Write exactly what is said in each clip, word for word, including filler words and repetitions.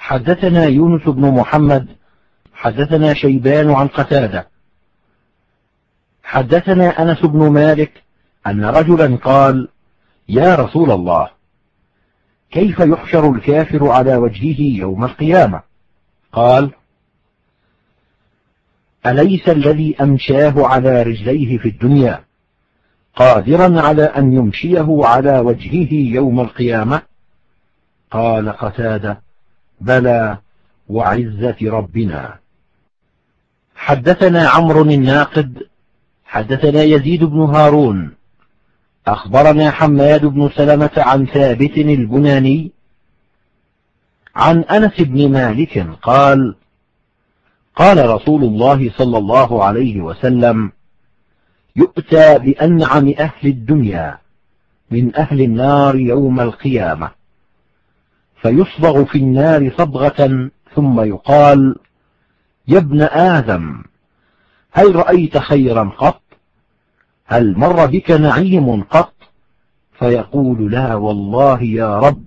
حدثنا يونس بن محمد حدثنا شيبان عن قتادة حدثنا أنس بن مالك أن رجلا قال: يا رسول الله، كيف يحشر الكافر على وجهه يوم القيامة؟ قال: أليس الذي أمشاه على رجليه في الدنيا قادرا على أن يمشيه على وجهه يوم القيامة؟ قال قتادة: بلى وعزة ربنا. حدثنا عمرو الناقد حدثنا يزيد بن هارون أخبرنا حماد بن سلمة عن ثابت البناني عن أنس بن مالك قال: قال رسول الله صلى الله عليه وسلم: يؤتى بأنعم أهل الدنيا من أهل النار يوم القيامة، فيصبغ في النار صبغة ثم يقال: يا ابن آدم، هل رأيت خيرا قط؟ هل مر بك نعيم قط؟ فيقول: لا والله يا رب.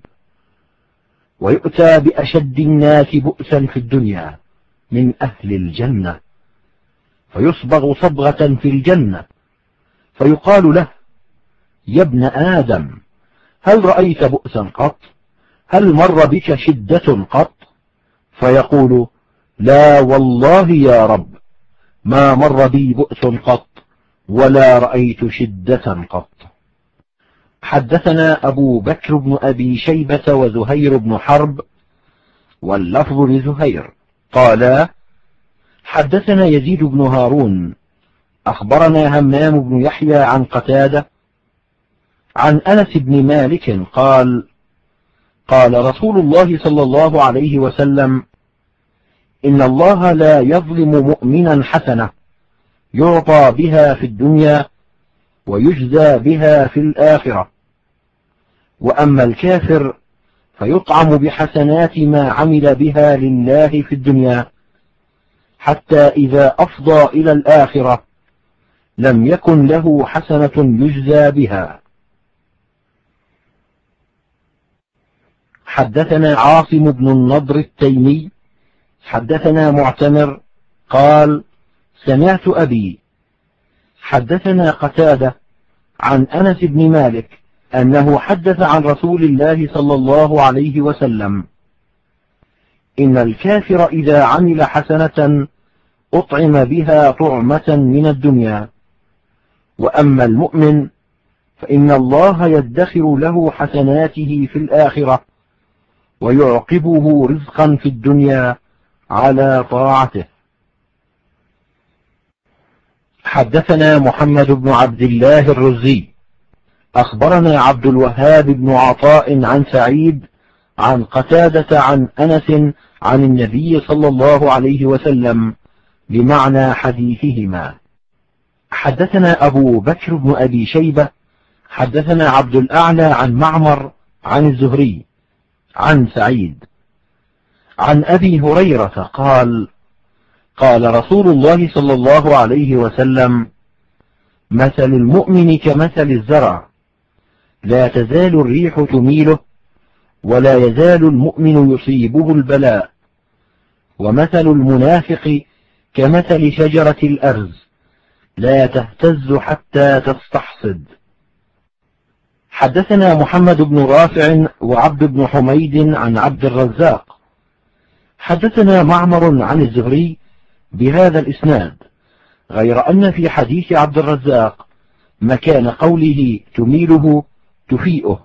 ويؤتى بأشد الناس بؤسا في الدنيا من أهل الجنة، فيصبغ صبغة في الجنة، فيقال له: يا ابن آدم، هل رأيت بؤسا قط؟ هل مر بك شدة قط؟ فيقول: لا والله يا رب، ما مر بي بؤس قط ولا رأيت شدة قط. حدثنا أبو بكر بن أبي شيبة وزهير بن حرب واللفظ لزهير قالا: حدثنا يزيد بن هارون أخبرنا همام بن يحيى عن قتادة عن أنس بن مالك قال: قال رسول الله صلى الله عليه وسلم: إن الله لا يظلم مؤمنا حسنة يعطى بها في الدنيا ويجزى بها في الآخرة، وأما الكافر فيطعم بحسنات ما عمل بها لله في الدنيا، حتى إذا أفضى إلى الآخرة لم يكن له حسنة يجزى بها. حدثنا عاصم بن النضر التيمي حدثنا معتمر قال: سمعت أبي حدثنا قتادة عن أنس بن مالك أنه حدث عن رسول الله صلى الله عليه وسلم: إن الكافر إذا عمل حسنة أطعم بها طعمة من الدنيا، وأما المؤمن فإن الله يدخر له حسناته في الآخرة ويعقبه رزقا في الدنيا على طاعته. حدثنا محمد بن عبد الله الرزي أخبرنا عبد الوهاب بن عطاء عن سعيد عن قتادة عن أنس عن النبي صلى الله عليه وسلم بمعنى حديثهما. حدثنا أبو بكر بن أبي شيبة حدثنا عبد الأعلى عن معمر عن الزهري عن سعيد عن أبي هريرة قال: قال رسول الله صلى الله عليه وسلم: مثل المؤمن كمثل الزرع، لا تزال الريح تميله ولا يزال المؤمن يصيبه البلاء، ومثل المنافق كمثل شجرة الأرز، لا تهتز حتى تستحصد. حدثنا محمد بن رافع وعبد بن حميد عن عبد الرزاق حدثنا معمر عن الزهري بهذا الإسناد، غير أن في حديث عبد الرزاق مكان قوله تميله تفيئه.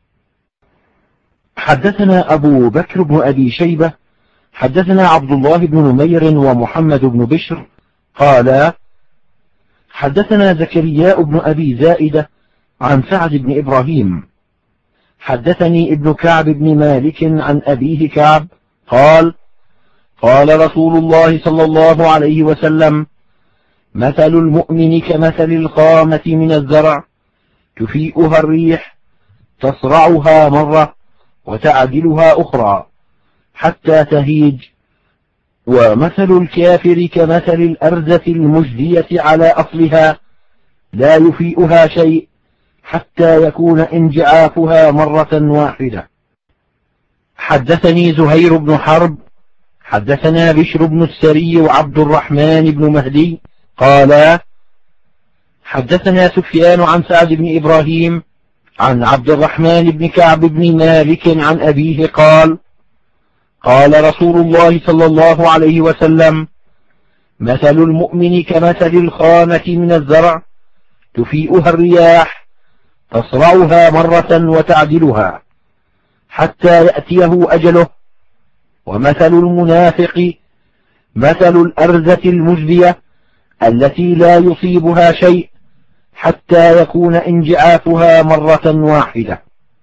حدثنا أبو بكر بن أبي شيبة حدثنا عبد الله بن نمير ومحمد بن بشر قالا: حدثنا زكرياء بن أبي زائدة عن سعد بن إبراهيم حدثني ابن كعب بن مالك عن أبيه كعب قال: قال رسول الله صلى الله عليه وسلم: مثل المؤمن كمثل الخامة من الزرع، تفيئها الريح تصرعها مرة وتعدلها أخرى حتى تهيج، ومثل الكافر كمثل الأرزة المجدية على أصلها، لا يفيئها شيء حتى يكون انجعافها مرة واحدة. حدثني زهير بن حرب حدثنا بشر بن السري وعبد الرحمن بن مهدي قال حدثنا سفيان عن سعد بن إبراهيم عن عبد الرحمن بن كعب بن مالك عن أبيه قال قال رسول الله صلى الله عليه وسلم مثل المؤمن كمثل الخامة من الزرع تفيئها الرياح تصرعها مرة وتعدلها حتى يأتيه أجله، ومثل المنافق مثل الأرزة المجدية التي لا يصيبها شيء حتى يكون انجعافها مرة واحدة.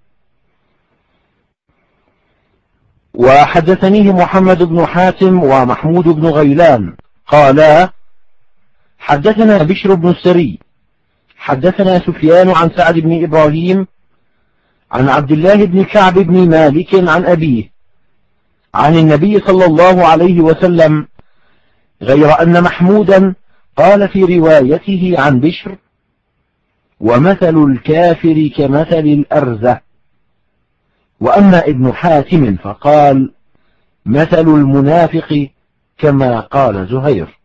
وحدثنيه محمد بن حاتم ومحمود بن غيلان قالا حدثنا بشر بن السري حدثنا سفيان عن سعد بن إبراهيم عن عبد الله بن كعب بن مالك عن أبيه عن النبي صلى الله عليه وسلم، غير أن محمودا قال في روايته عن بشر ومثل الكافر كمثل الأرزة، وأما ابن حاتم فقال مثل المنافق كما قال زهير.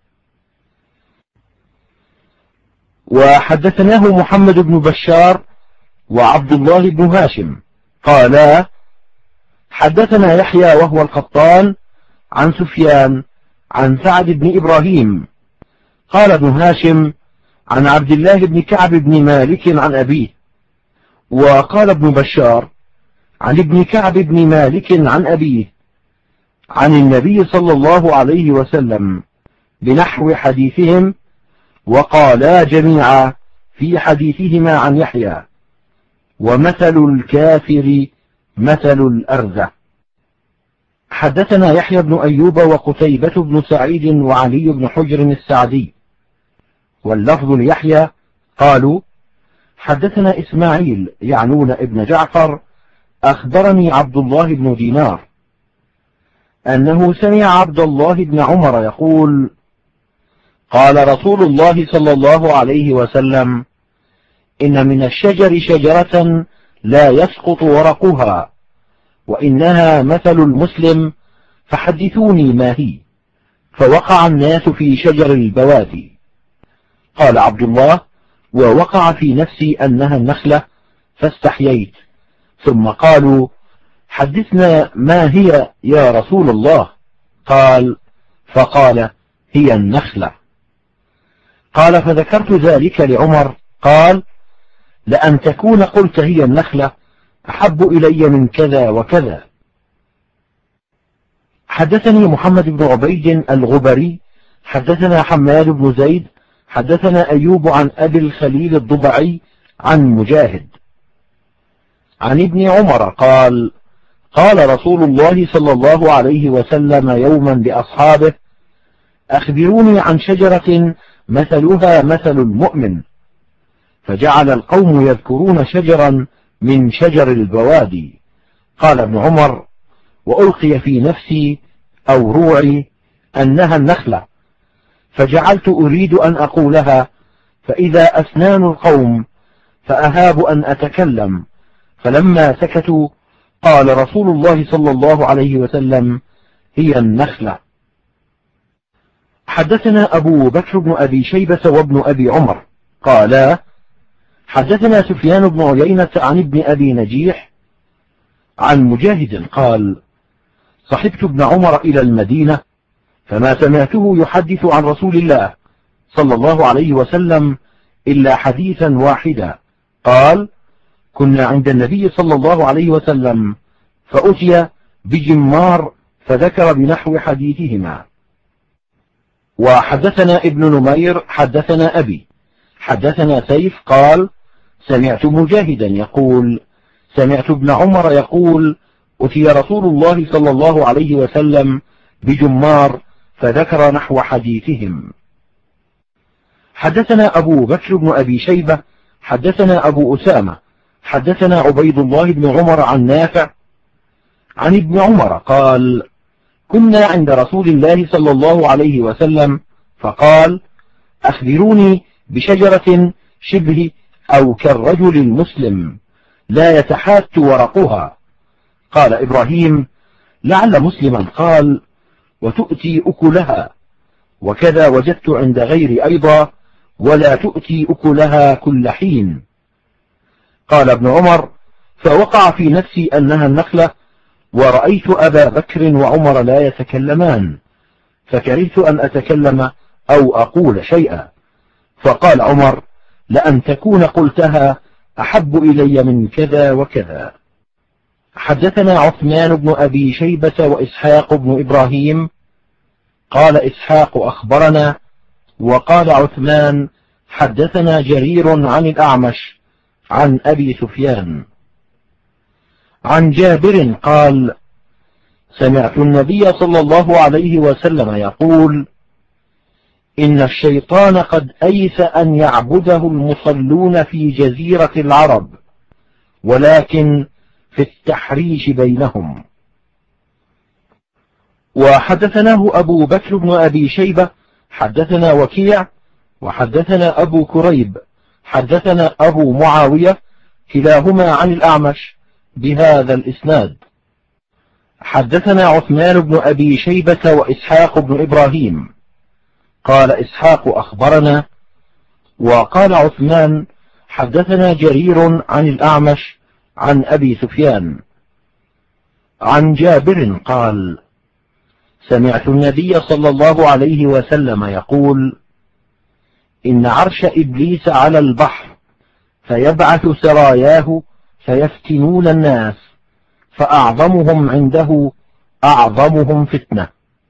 وحدثناه محمد بن بشار وعبد الله بن هاشم قالا حدثنا يحيى وهو القطان عن سفيان عن سعد بن إبراهيم قال ابن هاشم عن عبد الله بن كعب بن مالك عن أبيه. وقال ابن بشار عن ابن كعب بن مالك عن أبيه عن النبي صلى الله عليه وسلم بنحو حديثهم، وقالا جميعا في حديثهما عن يحيى ومثل الكافر مثل الأرزة. حدثنا يحيى بن أيوب وقتيبة بن سعيد وعلي بن حجر السعدي، واللفظ ليحيى قالوا حدثنا إسماعيل يعنون ابن جعفر أخبرني عبد الله بن دينار أنه سمع عبد الله بن عمر يقول قال رسول الله صلى الله عليه وسلم إن من الشجر شجرة لا يسقط ورقها وإنها مثل المسلم فحدثوني ما هي، فوقع الناس في شجر البوادي. قال عبد الله ووقع في نفسي أنها النخلة فاستحييت، ثم قالوا حدثنا ما هي يا رسول الله، قال فقال هي النخلة. قال فذكرت ذلك لعمر قال لأن تكون قلت هي النخلة أحب إلي من كذا وكذا. حدثني محمد بن عبيد الغبري حدثنا حماد بن زيد حدثنا أيوب عن أبي الخليل الضبعي عن مجاهد عن ابن عمر قال قال رسول الله صلى الله عليه وسلم يوما لأصحابه أخبروني عن شجرة مثلها مثل المؤمن، فجعل القوم يذكرون شجرا من شجر البوادي. قال ابن عمر وألقي في نفسي أو روعي أنها النخلة، فجعلت أريد أن أقولها فإذا أسنان القوم فأهاب أن أتكلم، فلما سكتوا قال رسول الله صلى الله عليه وسلم هي النخلة. حدثنا أبو بكر بن أبي شيبة وابن أبي عمر قالا حدثنا سفيان بن عيينة عن ابن أبي نجيح عن مجاهد قال صحبت ابن عمر إلى المدينة فما سمعته يحدث عن رسول الله صلى الله عليه وسلم إلا حديثا واحدا، قال كنا عند النبي صلى الله عليه وسلم فأتي بجمار فذكر بنحو حديثهما. وحدثنا ابن نمير حدثنا أبي حدثنا سيف قال سمعت مجاهدا يقول سمعت ابن عمر يقول أتي رسول الله صلى الله عليه وسلم بجمار فذكر نحو حديثهم. حدثنا أبو بكر بن أبي شيبة حدثنا أبو أسامة حدثنا عبيد الله بن عمر عن نافع عن ابن عمر قال كنا عند رسول الله صلى الله عليه وسلم فقال أخبروني بشجرة شبه أو كالرجل المسلم لا يتحات ورقها، قال إبراهيم: لعل مسلما قال: وتؤتي أكلها، وكذا وجدت عند غيري أيضا: ولا تؤتي أكلها كل حين. قال ابن عمر: فوقع في نفسي أنها النخلة، ورأيت أبا بكر وعمر لا يتكلمان، فكرهت أن أتكلم أو أقول شيئا، فقال عمر: لأن تكون قلتها أحب إلي من كذا وكذا. حدثنا عثمان بن أبي شيبة وإسحاق بن إبراهيم. قال إسحاق: أخبرنا. وقال عثمان: حدثنا جرير عن الأعمش عن أبي سفيان عن جابر قال: سمعت النبي صلى الله عليه وسلم يقول: إن الشيطان قد أيس أن يعبده المصلون في جزيرة العرب، ولكن في التحريش بينهم. وحدثناه أبو بكر بن أبي شيبة حدثنا وكيع، وحدثنا أبو كريب حدثنا أبو معاوية، كلاهما عن الأعمش بهذا الإسناد. حدثنا عثمان بن أبي شيبة وإسحاق بن إبراهيم. قال إسحاق: أخبرنا. وقال عثمان: حدثنا جرير عن الأعمش عن أبي سفيان عن جابر قال: سمعت النبي صلى الله عليه وسلم يقول: إن عرش إبليس على البحر، فيبعث سراياه فيفتنون الناس، فأعظمهم عنده أعظمهم فتنة.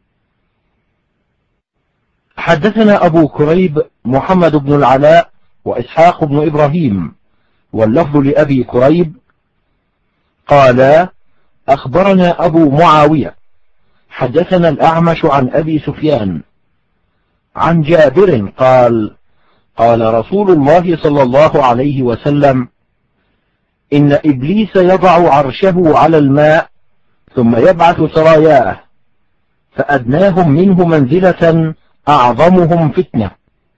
حدثنا أبو كريب محمد بن العلاء وإسحاق بن إبراهيم، واللفظ لأبي كريب. قال: أخبرنا أبو معاوية حدثنا الأعمش عن أبي سفيان عن جابر قال: قال رسول الله صلى الله عليه وسلم: إن إبليس يضع عرشه على الماء، ثم يبعث سراياه، فأدناهم منه منزلة أعظمهم فتنة.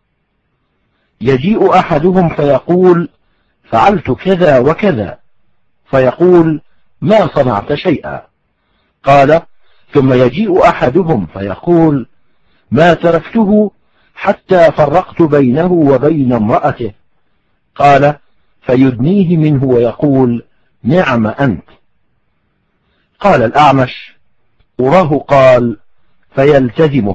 يجيء أحدهم فيقول: فعلت كذا وكذا، فيقول: ما صنعت شيئا. قال: ثم يجيء أحدهم فيقول: ما تركته حتى فرقت بينه وبين امرأته. قال: فيدنيه منه ويقول: نعم أنت. قال الأعمش: أراه قال: فيلتزمه.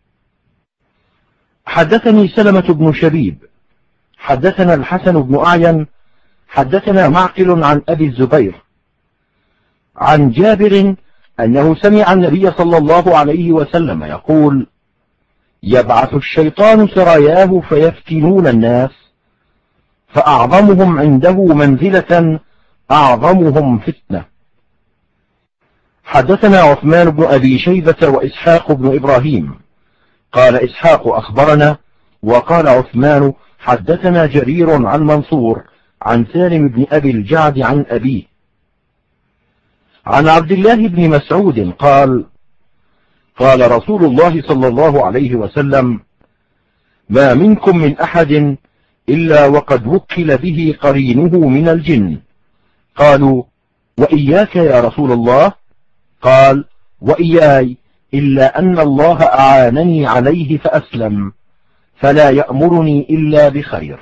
حدثني سلمة بن شبيب حدثنا الحسن بن أعين حدثنا معقل عن أبي الزبير عن جابر أنه سمع النبي صلى الله عليه وسلم يقول: يبعث الشيطان سراياه فيفتنون الناس، فأعظمهم عنده منزلة أعظمهم فتنة. حدثنا عثمان بن أبي شيبة وإسحاق بن إبراهيم. قال إسحاق: أخبرنا. وقال عثمان: حدثنا جرير عن منصور عن سالم بن أبي الجعد عن أبيه عن عبد الله بن مسعود قال: قال رسول الله صلى الله عليه وسلم: ما منكم من أحد إلا وقد وكل به قرينه من الجن. قالوا: وإياك يا رسول الله؟ قال: وإياي، إلا أن الله أعانني عليه فأسلم، فلا يأمرني إلا بخير.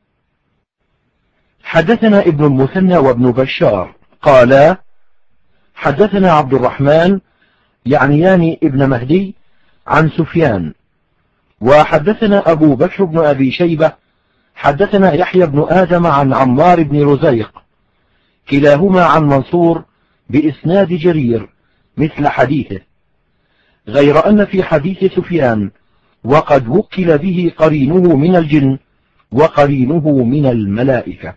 حدثنا ابن المثنى وابن بشار قالا: حدثنا عبد الرحمن يعنيان ابن مهدي عن سفيان. وحدثنا أبو بكر بن أبي شيبة حدثنا يحيى بن آدم عن عمار بن رزيق، كلاهما عن منصور بإسناد جرير مثل حديثه، غير أن في حديث سفيان: وقد وكل به قرينه من الجن وقرينه من الملائكة.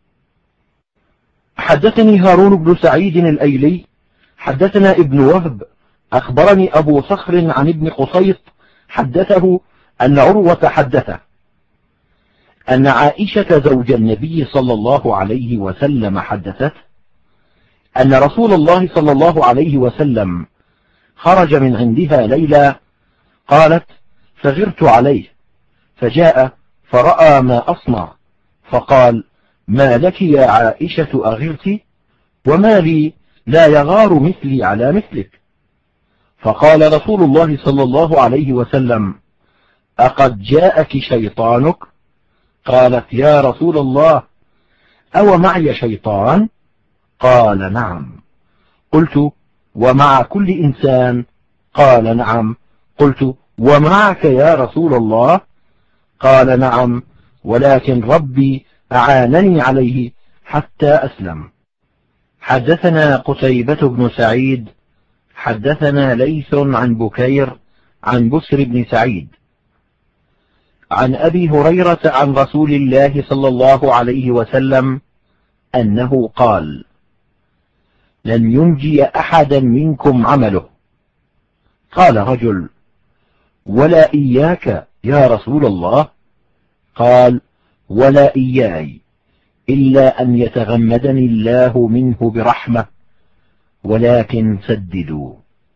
حدثني هارون بن سعيد الأيلي حدثنا ابن وهب أخبرني أبو صخر عن ابن قصيط حدثه أن عروة حدثه أن عائشة زوج النبي صلى الله عليه وسلم حدثت أن رسول الله صلى الله عليه وسلم خرج من عندها ليلة. قالت: فغرت عليه، فجاء فرأى ما أصنع، فقال: ما لك يا عائشة أغرت؟ وما لي لا يغار مثلي على مثلك. فقال رسول الله صلى الله عليه وسلم: أقد جاءك شيطانك؟ قالت: يا رسول الله، أو معي شيطان؟ قال: نعم. قلت: ومع كل إنسان؟ قال: نعم. قلت: ومعك يا رسول الله؟ قال: نعم، ولكن ربي أعانني عليه حتى أسلم. حدثنا قتيبة بن سعيد حدثنا ليث عن بكير عن بسر بن سعيد عن أبي هريرة عن رسول الله صلى الله عليه وسلم أنه قال: لن ينجي أحدا منكم عمله. قال رجل: ولا إياك يا رسول الله؟ قال: ولا إياي، إلا أن يتغمدني الله منه برحمة، ولكن سددوا.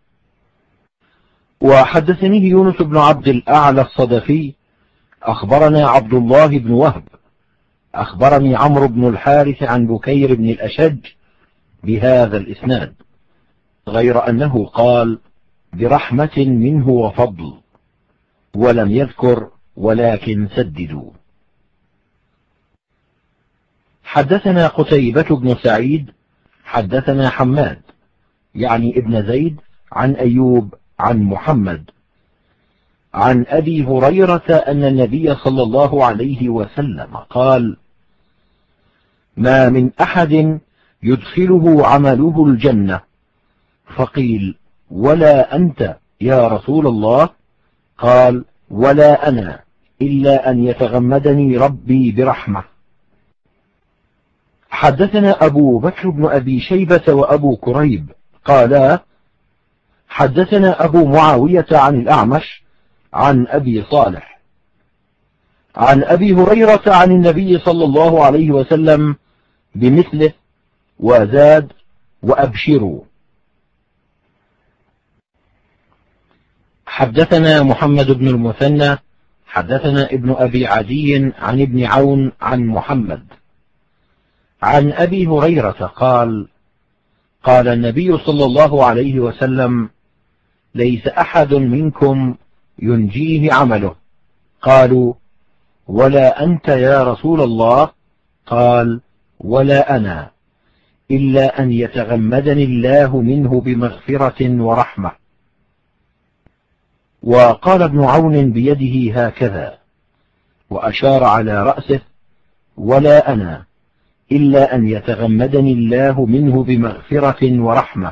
وحدثني يونس بن عبد الأعلى الصدفي أخبرنا عبد الله بن وهب أخبرني عمرو بن الحارث عن بكير بن الأشج بهذا الإسناد، غير أنه قال: برحمة منه وفضل، ولم يذكر ولكن سددوا. حدثنا قتيبة بن سعيد حدثنا حماد يعني ابن زيد عن أيوب عن محمد عن أبي هريرة أن النبي صلى الله عليه وسلم قال: ما من أحد يدخله عمله الجنة. فقيل: ولا أنت يا رسول الله؟ قال: ولا أنا، إلا أن يتغمدني ربي برحمة. حدثنا أبو بكر بن أبي شيبة وأبو كريب قالا: حدثنا أبو معاوية عن الأعمش عن أبي صالح عن أبي هريرة عن النبي صلى الله عليه وسلم بمثله، وزاد: وأبشروا. حدثنا محمد بن المثنى حدثنا ابن أبي عدي عن ابن عون عن محمد عن أبي هريرة قال: قال النبي صلى الله عليه وسلم: ليس أحد منكم ينجيه عمله. قالوا: ولا أنت يا رسول الله؟ قال: ولا أنا، إلا أن يتغمدني الله منه بمغفرة ورحمة. وقال ابن عون بيده هكذا، وأشار على رأسه: ولا أنا، إلا أن يتغمدني الله منه بمغفرة ورحمة.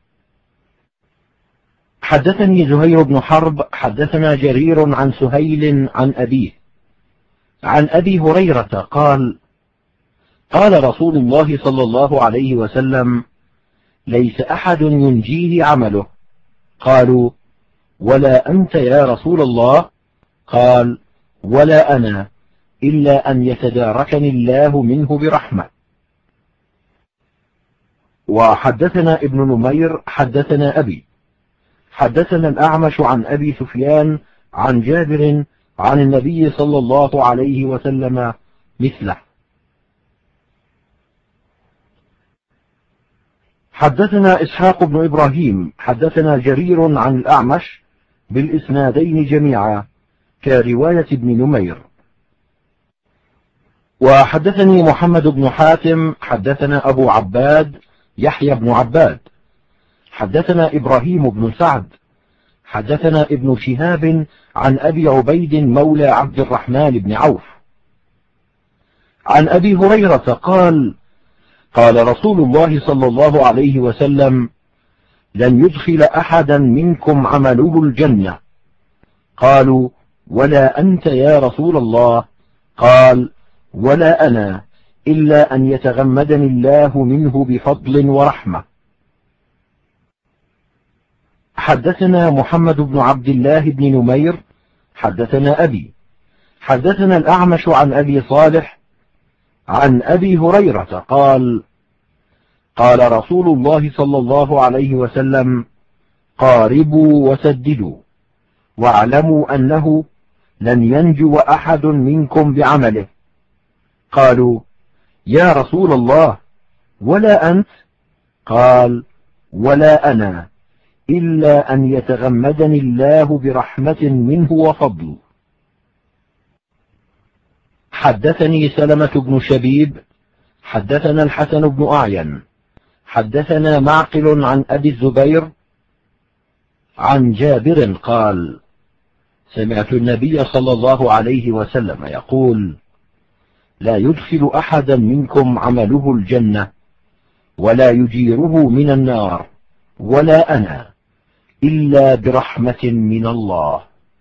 حدثني زهير بن حرب حدثنا جرير عن سهيل عن أبيه عن أبي هريرة قال: قال رسول الله صلى الله عليه وسلم: ليس أحد ينجيه عمله. قالوا: ولا أنت يا رسول الله؟ قال: ولا أنا، إلا أن يتداركني الله منه برحمة. وحدثنا ابن نمير حدثنا أبي حدثنا الأعمش عن أبي سفيان عن جابر عن النبي صلى الله عليه وسلم مثله. حدثنا إسحاق بن إبراهيم حدثنا جرير عن الأعمش بالإسنادين جميعا كرواية ابن نمير. وحدثني محمد بن حاتم حدثنا أبو عباد يحيى بن عباد حدثنا إبراهيم بن سعد حدثنا ابن شهاب عن أبي عبيد مولى عبد الرحمن بن عوف عن أبي هريرة قال: قال رسول الله صلى الله عليه وسلم: لن يدخل أحدا منكم عمله الجنة. قالوا: ولا أنت يا رسول الله؟ قال: ولا أنا، إلا أن يتغمدني الله منه بفضل ورحمة. حدثنا محمد بن عبد الله بن نمير حدثنا أبي حدثنا الأعمش عن أبي صالح عن أبي هريرة قال: قال رسول الله صلى الله عليه وسلم: قاربوا وسددوا، واعلموا أنه لن ينجو أحد منكم بعمله. قالوا: يا رسول الله، ولا أنت؟ قال: ولا أنا، إلا أن يتغمدني الله برحمة منه وفضل. حدثني سلمة بن شبيب حدثنا الحسن بن أعين حدثنا معقل عن أبي الزبير عن جابر قال: سمعت النبي صلى الله عليه وسلم يقول: لا يدخل أحدا منكم عمله الجنة ولا يجيره من النار، ولا أنا، إلا برحمة من الله.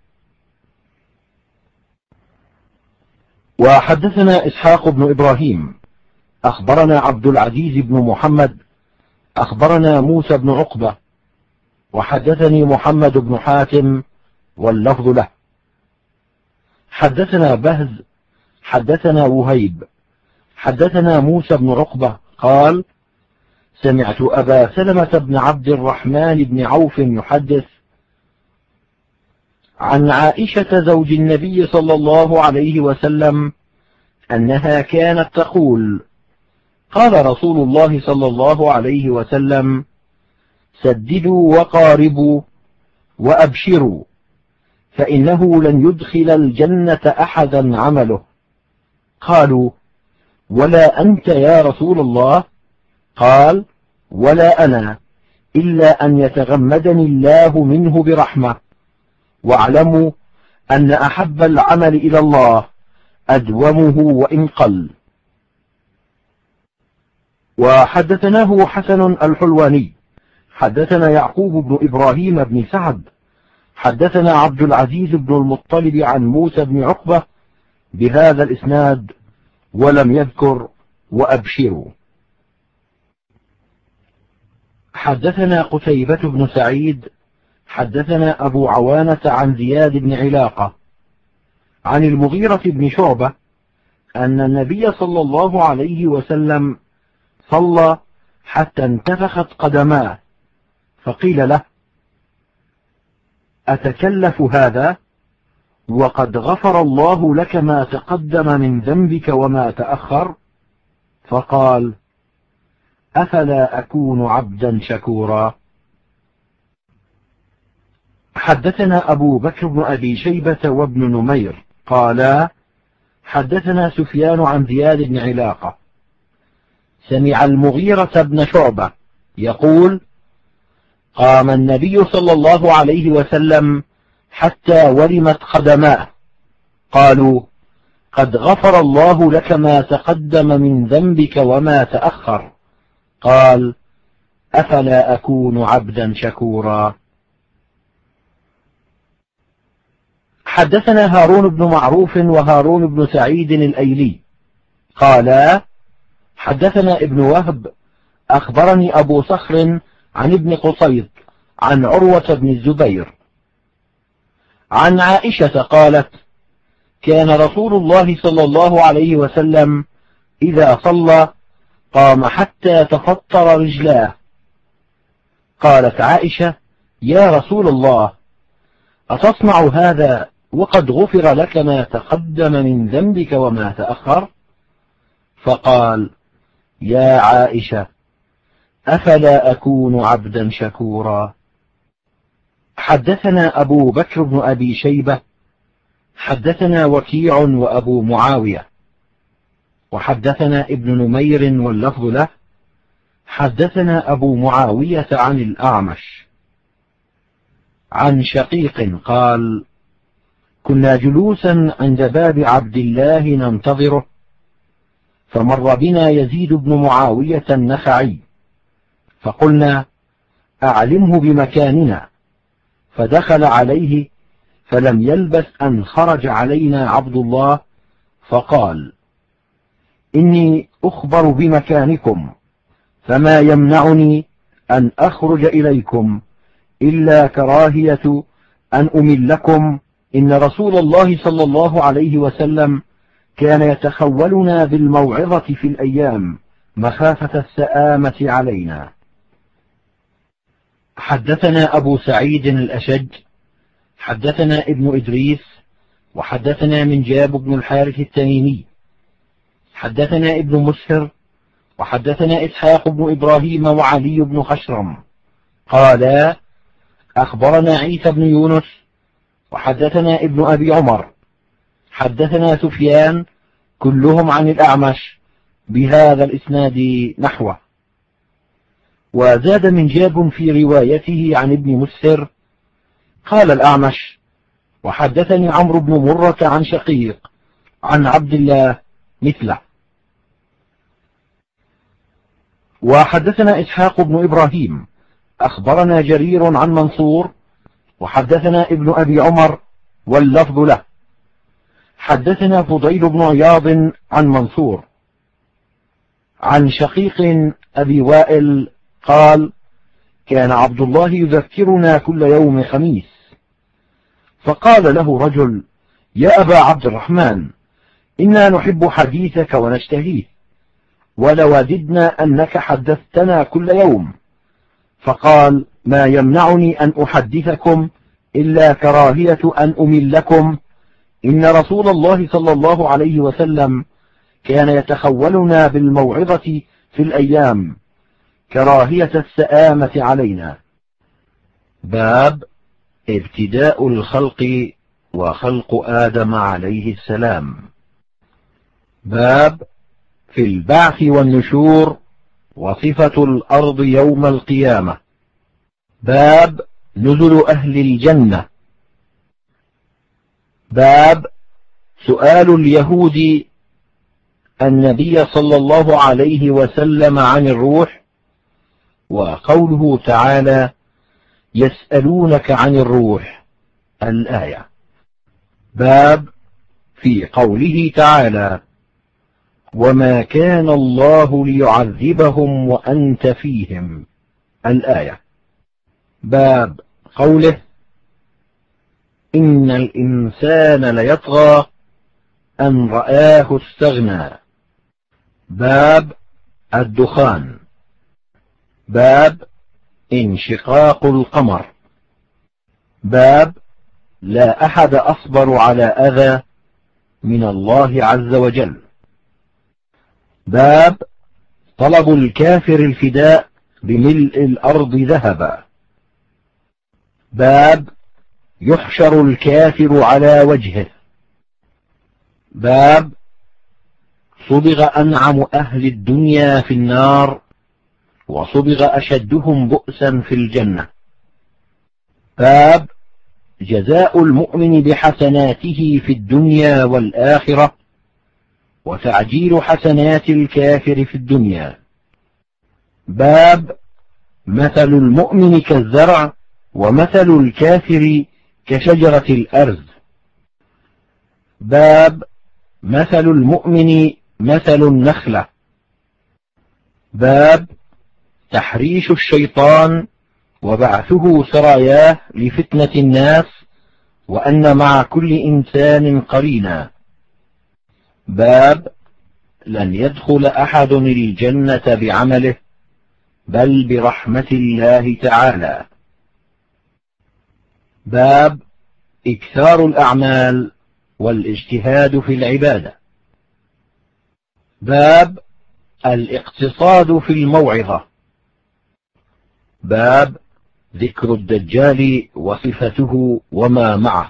وحدثنا إسحاق بن إبراهيم أخبرنا عبد العزيز بن محمد أخبرنا موسى بن عقبة وحدثني محمد بن حاتم واللفظ له. حدثنا بهز حدثنا وهيب حدثنا موسى بن عقبة قال: سمعت أبا سلمة بن عبد الرحمن بن عوف يحدث عن عائشة زوج النبي صلى الله عليه وسلم أنها كانت تقول: قال رسول الله صلى الله عليه وسلم: سددوا وقاربوا وأبشروا، فإنه لن يدخل الجنة أحدا عمله. قالوا: ولا أنت يا رسول الله؟ قال: ولا أنا، إلا أن يتغمدني الله منه برحمة. واعلموا أن أحب العمل إلى الله أدومه وإن قل. وحدثناه حسن الحلواني حدثنا يعقوب بن إبراهيم بن سعد حدثنا عبد العزيز بن المطلب عن موسى بن عقبة بهذا الإسناد ولم يذكر وأبشروا. حدثنا قتيبة بن سعيد حدثنا أبو عوانة عن زياد بن علاقة عن المغيرة بن شعبة أن النبي صلى الله عليه وسلم صلى حتى انتفخت قدماه، فقيل له: أتكلف هذا وقد غفر الله لك ما تقدم من ذنبك وما تأخر؟ فقال: أفلا أكون عبدا شكورا. حدثنا أبو بكر بن أبي شيبة وابن نمير قالا: حدثنا سفيان عن زياد بن علاقة سمع المغيرة بن شعبة يقول: قام النبي صلى الله عليه وسلم حتى ورمت قدماه، قالوا: قد غفر الله لك ما تقدم من ذنبك وما تأخر. قال: أفلا أكون عبدا شكورا. حدثنا هارون بن معروف وهارون بن سعيد الأيلي قالا: حدثنا ابن وهب أخبرني أبو صخر عن ابن قصيد عن عروة بن الزبير عن عائشة قالت: كان رسول الله صلى الله عليه وسلم إذا صلى قام حتى تفطر رجلاه. قالت عائشة: يا رسول الله، أتصنع هذا وقد غفر لك ما تقدم من ذنبك وما تأخر؟ فقال: يا عائشة، أفلا أكون عبدا شكورا. حدثنا أبو بكر بن أبي شيبة حدثنا وكيع وأبو معاوية وحدثنا ابن نمير واللفظ له حدثنا أبو معاوية عن الأعمش عن شقيق قال: كنا جلوسا عند باب عبد الله ننتظره، فمر بنا يزيد بن معاوية النخعي، فقلنا: أعلمه بمكاننا. فدخل عليه فلم يلبث أن خرج علينا عبد الله فقال: إني أخبر بمكانكم، فما يمنعني أن أخرج إليكم إلا كراهية أن أملكم. إن رسول الله صلى الله عليه وسلم كان يتخولنا بالموعظة في الأيام مخافة السآمة علينا. حدثنا أبو سعيد الأشج حدثنا ابن إدريس وحدثنا من جاب بن الحارث التميمي حدثنا ابن مسهر وحدثنا إسحاق بن إبراهيم وعلي بن خشرم قالا أخبرنا عيسى بن يونس وحدثنا ابن أبي عمر حدثنا سفيان كلهم عن الأعمش بهذا الإسناد نحوه. وزاد منجاب في روايته عن ابن مسهر قال الأعمش وحدثني عمرو بن مرة عن شقيق عن عبد الله مثله. وحدثنا إسحاق بن إبراهيم أخبرنا جرير عن منصور وحدثنا ابن أبي عمر واللفظ له حدثنا فضيل بن عياض عن منصور عن شقيق أبي وائل قال كان عبد الله يذكرنا كل يوم خميس، فقال له رجل يا أبا عبد الرحمن إنا نحب حديثك ونشتهيه ولوددنا أنك حدثتنا كل يوم، فقال ما يمنعني أن أحدثكم إلا كراهية أن أملكم، إن رسول الله صلى الله عليه وسلم كان يتخولنا بالموعظة في الأيام كراهية السآمة علينا. باب ابتداء الخلق وخلق آدم عليه السلام. باب في البعث والنشور وصفة الأرض يوم القيامة. باب نزل أهل الجنة. باب سؤال اليهود النبي صلى الله عليه وسلم عن الروح، وقوله تعالى يسألونك عن الروح الآية. باب في قوله تعالى وما كان الله ليعذبهم وأنت فيهم الآية. باب قوله إن الإنسان ليطغى أن رآه استغنى. باب الدخان. باب انشقاق القمر. باب لا أحد أصبر على أذى من الله عز وجل. باب طلب الكافر الفداء بملء الأرض ذهبا. باب يحشر الكافر على وجهه. باب صبغ أنعم أهل الدنيا في النار وصبغ أشدهم بؤسا في الجنة. باب جزاء المؤمن بحسناته في الدنيا والآخرة وتعجيل حسنات الكافر في الدنيا. باب مثل المؤمن كالزرع ومثل الكافر كشجرة الأرز. باب مثل المؤمن مثل النخلة. باب تحريش الشيطان وبعثه سراياه لفتنة الناس وأن مع كل إنسان قرينا. باب لن يدخل أحد الجنة بعمله بل برحمة الله تعالى. باب إكثار الأعمال والاجتهاد في العبادة. باب الاقتصاد في الموعظة. باب ذكر الدجال وصفته وما معه.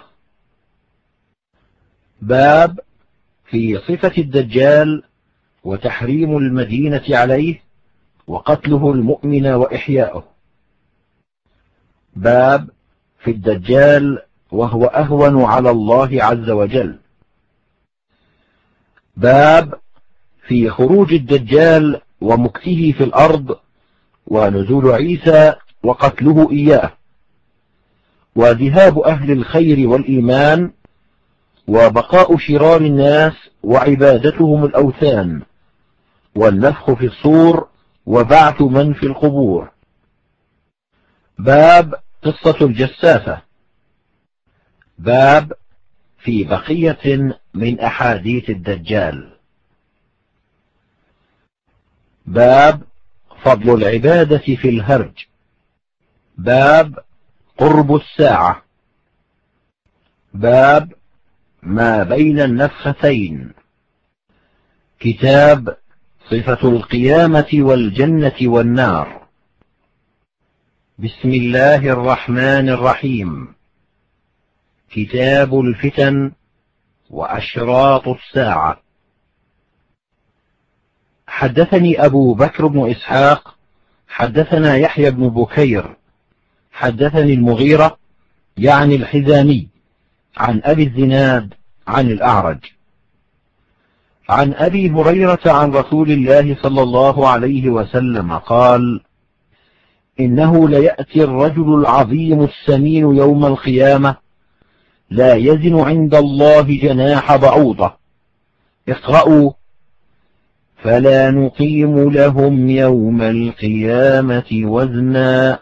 باب في صفة الدجال وتحريم المدينة عليه وقتله المؤمن وإحياؤه. باب في الدجال وهو أهون على الله عز وجل. باب في خروج الدجال ومكثه في الأرض ونزول عيسى وقتله إياه وذهاب أهل الخير والإيمان وبقاء شرار الناس وعبادتهم الأوثان والنفخ في الصور وبعث من في القبور. باب قصة الجساسة. باب في بقية من أحاديث الدجال. باب فضل العبادة في الهرج. باب قرب الساعة. باب ما بين النفختين. كتاب صفة القيامة والجنة والنار. بسم الله الرحمن الرحيم. كتاب الفتن وأشراط الساعة. حدثني أبو بكر بن إسحاق حدثنا يحيى بن بكير حدثني المغيرة يعني الحزامي عن أبي الزناد عن الأعرج عن أبي هريرة عن رسول الله صلى الله عليه وسلم قال: إنه ليأتي الرجل العظيم السمين يوم القيامة لا يزن عند الله جناح بعوضة. اقرأوا: فلا نقيم لهم يوم القيامة وزنا.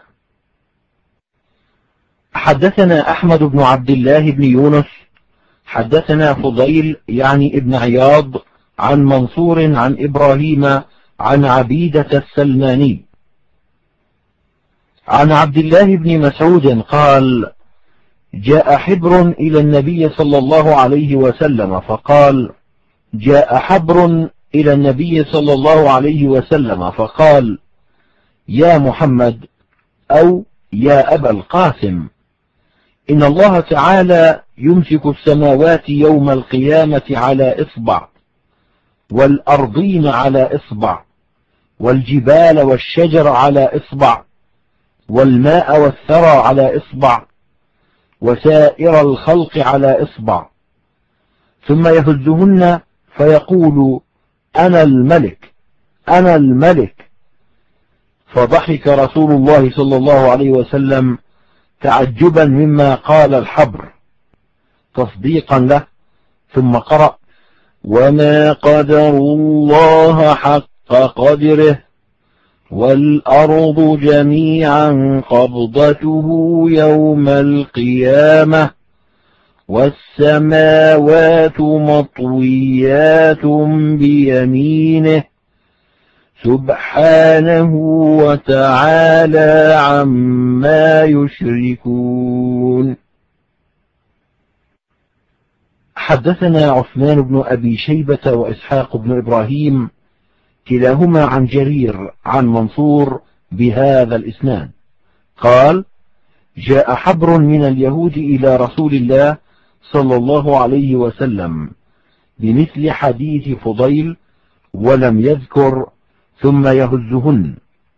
حدثنا أحمد بن عبد الله بن يونس حدثنا فضيل يعني ابن عياض عن منصور عن إبراهيم عن عبيدة السلماني عن عبد الله بن مسعود قال: جاء حبر إلى النبي صلى الله عليه وسلم فقال جاء حبر إلى النبي صلى الله عليه وسلم فقال: يا محمد أو يا أبا القاسم، إن الله تعالى يمسك السماوات يوم القيامة على إصبع، والأرضين على إصبع، والجبال والشجر على إصبع، والماء والثرى على إصبع، وسائر الخلق على إصبع، ثم يهزهن فيقول: أنا الملك أنا الملك. فضحك رسول الله صلى الله عليه وسلم تعجبا مما قال الحبر تصديقا له، ثم قرأ: وما قدروا الله حق قدره والأرض جميعا قبضته يوم القيامة والسماوات مطويات بيمينه سبحانه وتعالى عما يشركون. حدثنا عثمان بن أبي شيبة وإسحاق بن إبراهيم كلاهما عن جرير عن منصور بهذا الإسناد قال: جاء حبر من اليهود إلى رسول الله صلى الله عليه وسلم بمثل حديث فضيل ولم يذكر ثم يهزهن،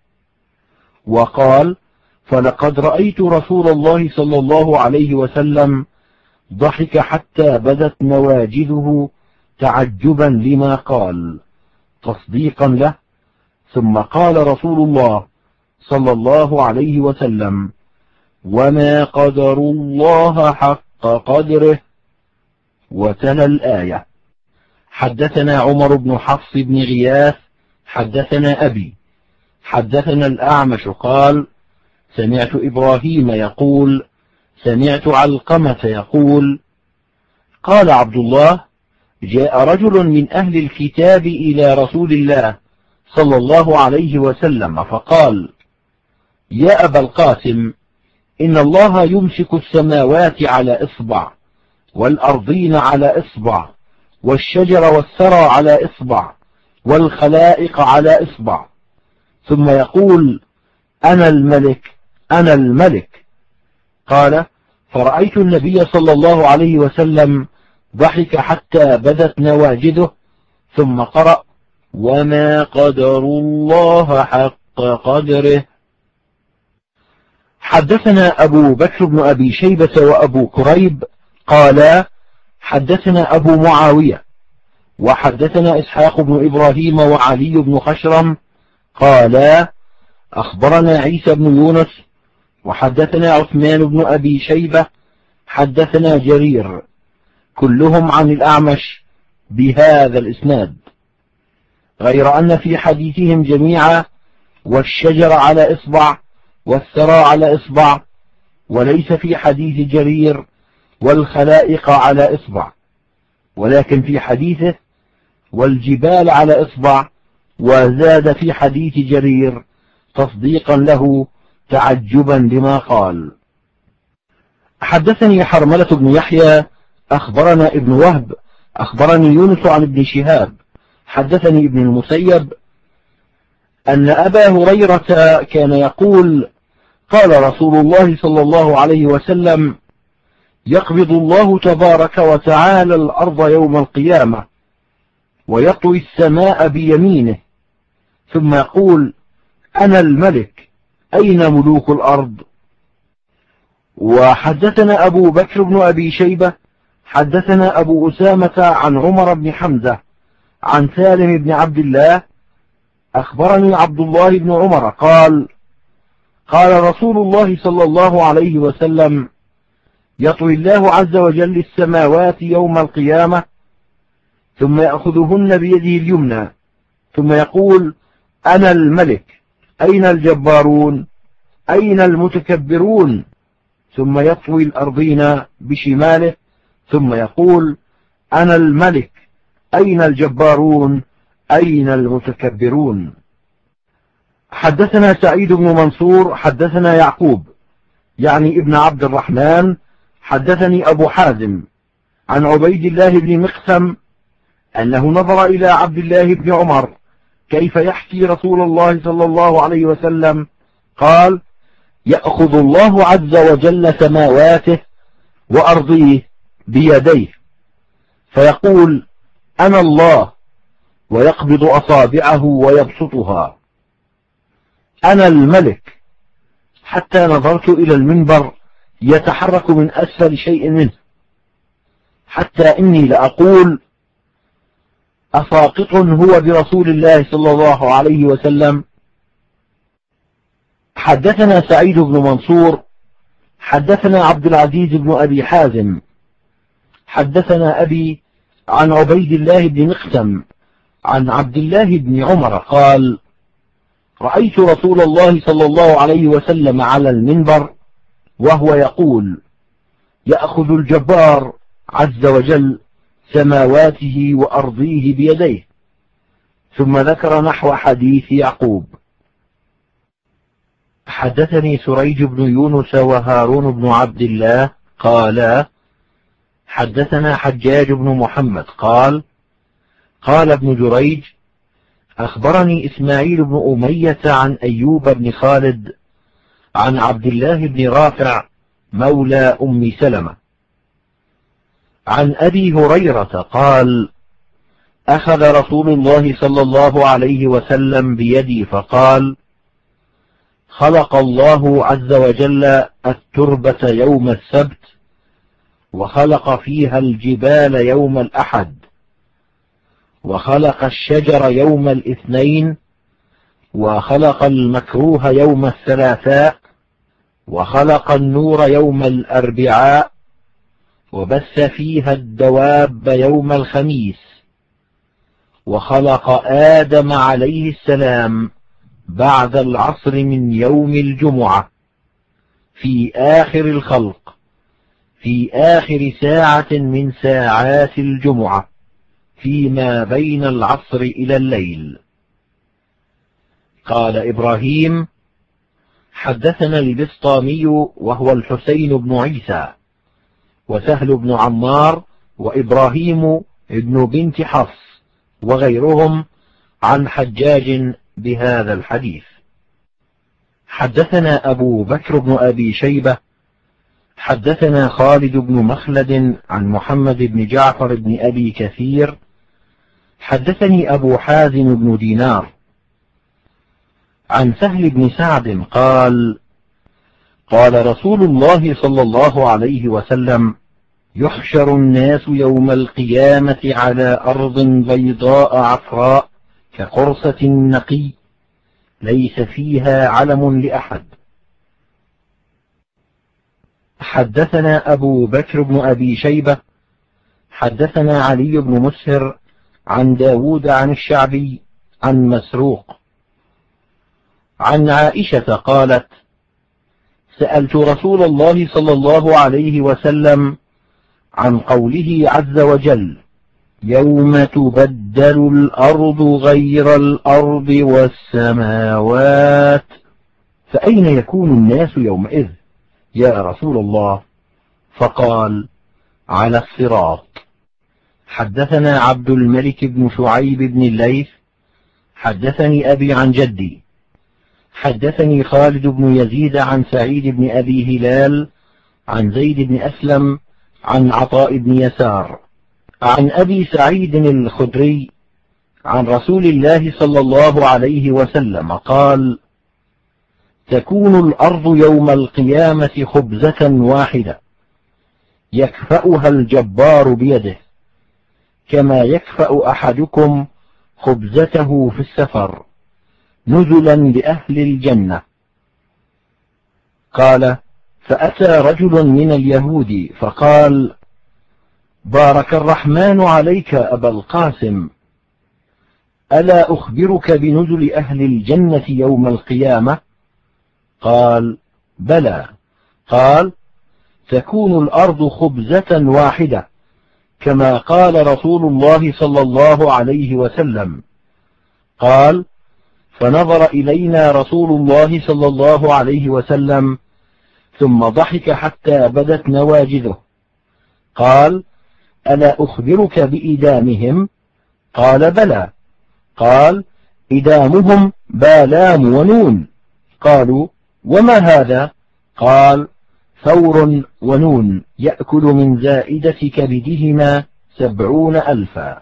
وقال: فلقد رأيت رسول الله صلى الله عليه وسلم ضحك حتى بدت نواجذه تعجبا لما قال تصديقا له، ثم قال رسول الله صلى الله عليه وسلم: وما قدروا الله حق قدره، وتلا الآية. حدثنا عمر بن حفص بن غياث حدثنا أبي حدثنا الأعمش قال: سمعت إبراهيم يقول: سمعت علقمة يقول: قال عبد الله: جاء رجل من أهل الكتاب إلى رسول الله صلى الله عليه وسلم فقال: يا أبا القاسم، إن الله يمسك السماوات على إصبع، والأرضين على إصبع، والشجر والثرى على إصبع، والخلائق على إصبع، ثم يقول: أنا الملك أنا الملك. قال: فرأيت النبي صلى الله عليه وسلم ضحك حتى بدت نواجذه، ثم قرأ: وما قدروا الله حق قدره. حدثنا أبو بكر بن أبي شيبة وأبو كريب قالا: حدثنا أبو معاوية وحدثنا إسحاق بن إبراهيم وعلي بن خشرم قالا: أخبرنا عيسى بن يونس وحدثنا عثمان بن أبي شيبة حدثنا جرير كلهم عن الأعمش بهذا الإسناد، غير أن في حديثهم جميعا والشجر على إصبع والثرى على إصبع، وليس في حديث جرير والخلائق على إصبع، ولكن في حديثه والجبال على إصبع، وزاد في حديث جرير تصديقا له تعجبا لما قال. حدثني حرملة بن يحيى أخبرنا ابن وهب أخبرني يونس عن ابن شهاب حدثني ابن المسيب أن أبا هريرة كان يقول قال رسول الله صلى الله عليه وسلم يقبض الله تبارك وتعالى الأرض يوم القيامة ويطوي السماء بيمينه ثم يقول أنا الملك أين ملوك الأرض. وحدثنا أبو بكر بن أبي شيبة حدثنا أبو أسامة عن عمر بن حمزة عن سالم بن عبد الله أخبرني عبد الله بن عمر قال قال رسول الله صلى الله عليه وسلم يطوي الله عز وجل السماوات يوم القيامة ثم يأخذهن بيده اليمنى ثم يقول أنا الملك أين الجبارون أين المتكبرون ثم يطوي الأرضين بشماله ثم يقول أنا الملك أين الجبارون أين المتكبرون. حدثنا سعيد بن منصور حدثنا يعقوب يعني ابن عبد الرحمن حدثني أبو حازم عن عبيد الله بن مقسم أنه نظر إلى عبد الله بن عمر كيف يحكي رسول الله صلى الله عليه وسلم قال يأخذ الله عز وجل سماواته وأرضيه بيديه فيقول أنا الله ويقبض أصابعه ويبسطها أنا الملك حتى نظرت إلى المنبر يتحرك من أسفل شيء منه حتى إني لأقول أساقط هو برسول الله صلى الله عليه وسلم. حدثنا سعيد بن منصور حدثنا عبد العزيز بن أبي حازم حدثنا أبي عن عبيد الله بن مقسم عن عبد الله بن عمر قال رأيت رسول الله صلى الله عليه وسلم على المنبر وهو يقول يأخذ الجبار عز وجل سماواته وأرضيه بيديه ثم ذكر نحو حديث يعقوب. حدثني سريج بن يونس وهارون بن عبد الله قالا حدثنا حجاج بن محمد قال قال ابن جريج أخبرني إسماعيل بن أمية عن أيوب بن خالد عن عبد الله بن رافع مولى أم سلمة عن أبي هريرة قال أخذ رسول الله صلى الله عليه وسلم بيدي فقال خلق الله عز وجل التربة يوم السبت وخلق فيها الجبال يوم الأحد وخلق الشجر يوم الاثنين وخلق المكروه يوم الثلاثاء وخلق النور يوم الأربعاء وبث فيها الدواب يوم الخميس وخلق آدم عليه السلام بعد العصر من يوم الجمعة في آخر الخلق في آخر ساعة من ساعات الجمعة فيما بين العصر إلى الليل. قال إبراهيم حدثنا البسطامي وهو الحسين بن عيسى وسهل بن عمار وإبراهيم ابن بنت حفص وغيرهم عن حجاج بهذا الحديث. حدثنا أبو بكر بن أبي شيبة حدثنا خالد بن مخلد عن محمد بن جعفر بن أبي كثير حدثني أبو حازم بن دينار عن سهل بن سعد قال قال رسول الله صلى الله عليه وسلم يحشر الناس يوم القيامة على أرض بيضاء عفراء كقرصة النقي ليس فيها علم لأحد. حدثنا أبو بكر بن أبي شيبة حدثنا علي بن مسهر عن داود عن الشعبي عن مسروق عن عائشة قالت سألت رسول الله صلى الله عليه وسلم عن قوله عز وجل يوم تبدل الأرض غير الأرض والسماوات فأين يكون الناس يومئذ يا رسول الله؟ فقال على الصراط. حدثنا عبد الملك بن شعيب بن الليث حدثني أبي عن جدي حدثني خالد بن يزيد عن سعيد بن أبي هلال عن زيد بن أسلم عن عطاء بن يسار عن أبي سعيد الخدري عن رسول الله صلى الله عليه وسلم قال: تكون الأرض يوم القيامة خبزة واحدة يكفأها الجبار بيده كما يكفأ أحدكم خبزته في السفر نزلا لأهل الجنة. قال: فأتى رجل من اليهود فقال: بارك الرحمن عليك أبا القاسم، ألا أخبرك بنزل أهل الجنة يوم القيامة؟ قال: بلى. قال: تكون الأرض خبزة واحدة كما قال رسول الله صلى الله عليه وسلم. قال: فنظر إلينا رسول الله صلى الله عليه وسلم ثم ضحك حتى بدت نواجذه. قال: ألا أخبرك بإدامهم؟ قال: بلى. قال: إدامهم بالام ونون. قالوا: وما هذا؟ قال: ثور ونون يأكل من زائدة كبدهما سبعون ألفا.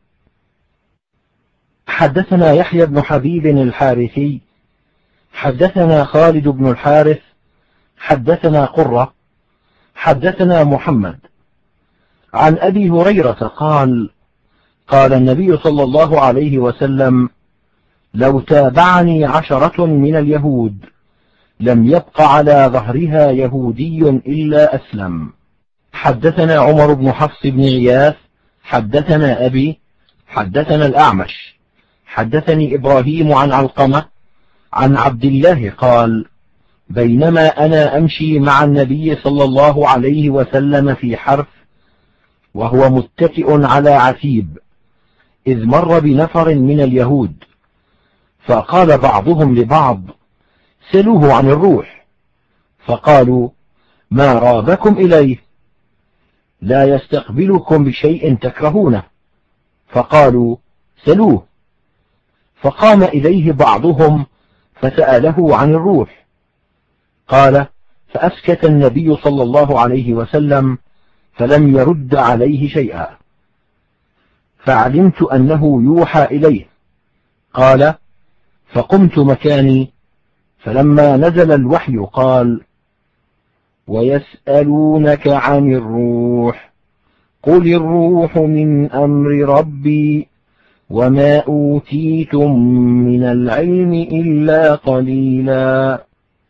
حدثنا يحيى بن حبيب الحارثي حدثنا خالد بن الحارث حدثنا قرة حدثنا محمد عن أبي هريرة قال: قال النبي صلى الله عليه وسلم: لو تابعني عشرة من اليهود لم يبق على ظهرها يهودي إلا أسلم. حدثنا عمر بن حفص بن غياث حدثنا أبي حدثنا الأعمش حدثني إبراهيم عن علقمة عن عبد الله قال: بينما أنا أمشي مع النبي صلى الله عليه وسلم في حرث وهو متكئ على عتيب إذ مر بنفر من اليهود فقال بعضهم لبعض: سلوه عن الروح. فقالوا: ما رابكم إليه؟ لا يستقبلكم بشيء تكرهونه. فقالوا: سلوه. فقام إليه بعضهم فسأله عن الروح. قال: فأسكت النبي صلى الله عليه وسلم فلم يرد عليه شيئا، فعلمت أنه يوحى إليه. قال: فقمت مكاني، فلما نزل الوحي قال: ويسألونك عن الروح قل الروح من أمر ربي وما أوتيتم من العلم إلا قليلا.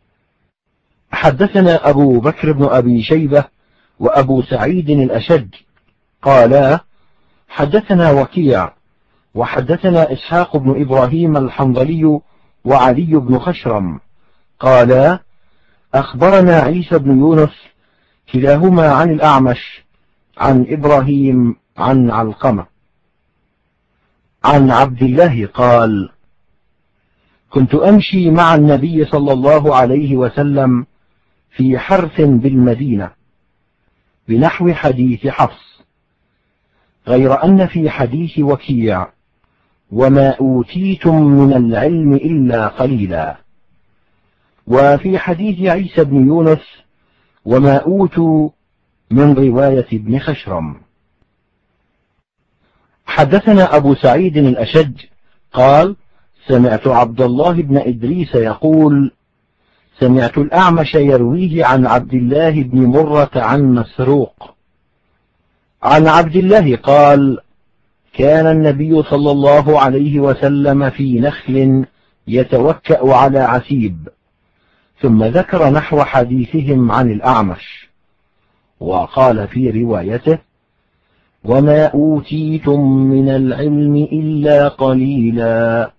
حدثنا أبو بكر بن أبي شيبة وأبو سعيد الأشج قالا: حدثنا وكيع وحدثنا إسحاق بن إبراهيم الحنظلي وعلي بن خشرم قالا: أخبرنا عيسى بن يونس كلاهما عن الأعمش عن إبراهيم عن علقمة عن عبد الله قال: كنت أمشي مع النبي صلى الله عليه وسلم في حرث بالمدينة بنحو حديث حفص، غير أن في حديث وكيع: وما أوتيتم من العلم إلا قليلا، وفي حديث عيسى بن يونس: وما أوتوا، من رواية ابن خشرم. حدثنا أبو سعيد الأشج قال: سمعت عبد الله بن إدريس يقول: سمعت الأعمش يرويه عن عبد الله بن مرة عن مسروق عن عبد الله قال: كان النبي صلى الله عليه وسلم في نخل يتوكأ على عتيب، ثم ذكر نحو حديثهم عن الأعمش، وقال في روايته: وما أوتيتم من العلم إلا قليلا.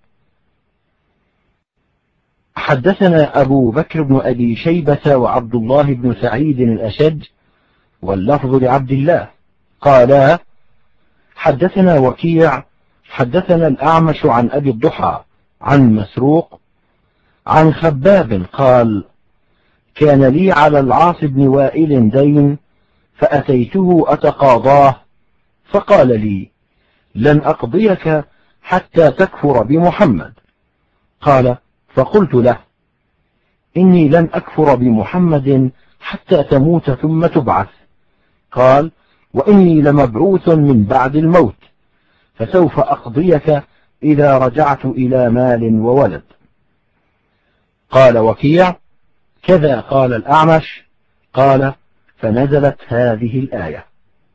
حدثنا أبو بكر بن أبي شيبة وعبد الله بن سعيد الأشج واللفظ لعبد الله قالا: حدثنا وكيع حدثنا الأعمش عن أبي الضحى عن مسروق عن خباب قال: كان لي على العاص بن وائل دين فأتيته أتقاضاه فقال لي: لن أقضيك حتى تكفر بمحمد. قال: فقلت له: إني لن أكفر بمحمد حتى تموت ثم تبعث. قال: وإني لمبعوث من بعد الموت، فسوف أقضيك إذا رجعت إلى مال وولد. قال وكيع: كذا قال الأعمش. قال: فنزلت هذه الآية: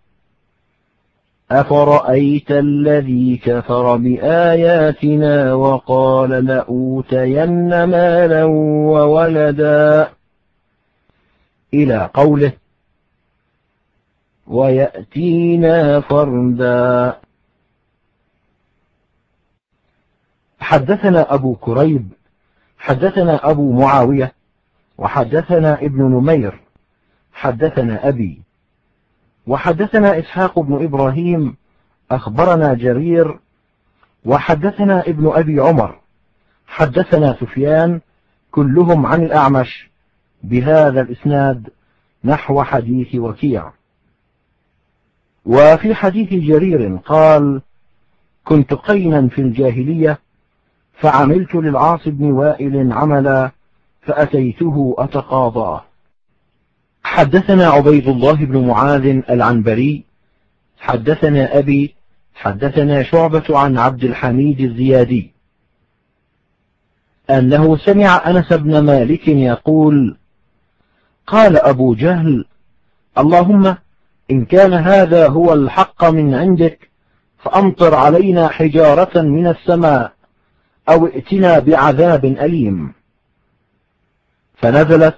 أفرأيت الذي كفر بآياتنا وقال لأوتين مالا وولدا، إلى قوله: ويأتينا فردا. حدثنا أبو كريب حدثنا أبو معاوية وحدثنا ابن نمير حدثنا أبي وحدثنا إسحاق بن إبراهيم أخبرنا جرير وحدثنا ابن أبي عمر حدثنا سفيان كلهم عن الأعمش بهذا الإسناد نحو حديث وكيع. وفي حديث جرير قال: كنت قينا في الجاهلية فعملت للعاص بن وائل عملا فأتيته أتقاضاه. حدثنا عبيد الله بن معاذ العنبري حدثنا أبي حدثنا شعبة عن عبد الحميد الزيادي أنه سمع أنس بن مالك يقول: قال أبو جهل: اللهم إن كان هذا هو الحق من عندك فأمطر علينا حجارة من السماء أو ائتنا بعذاب أليم. فنزلت: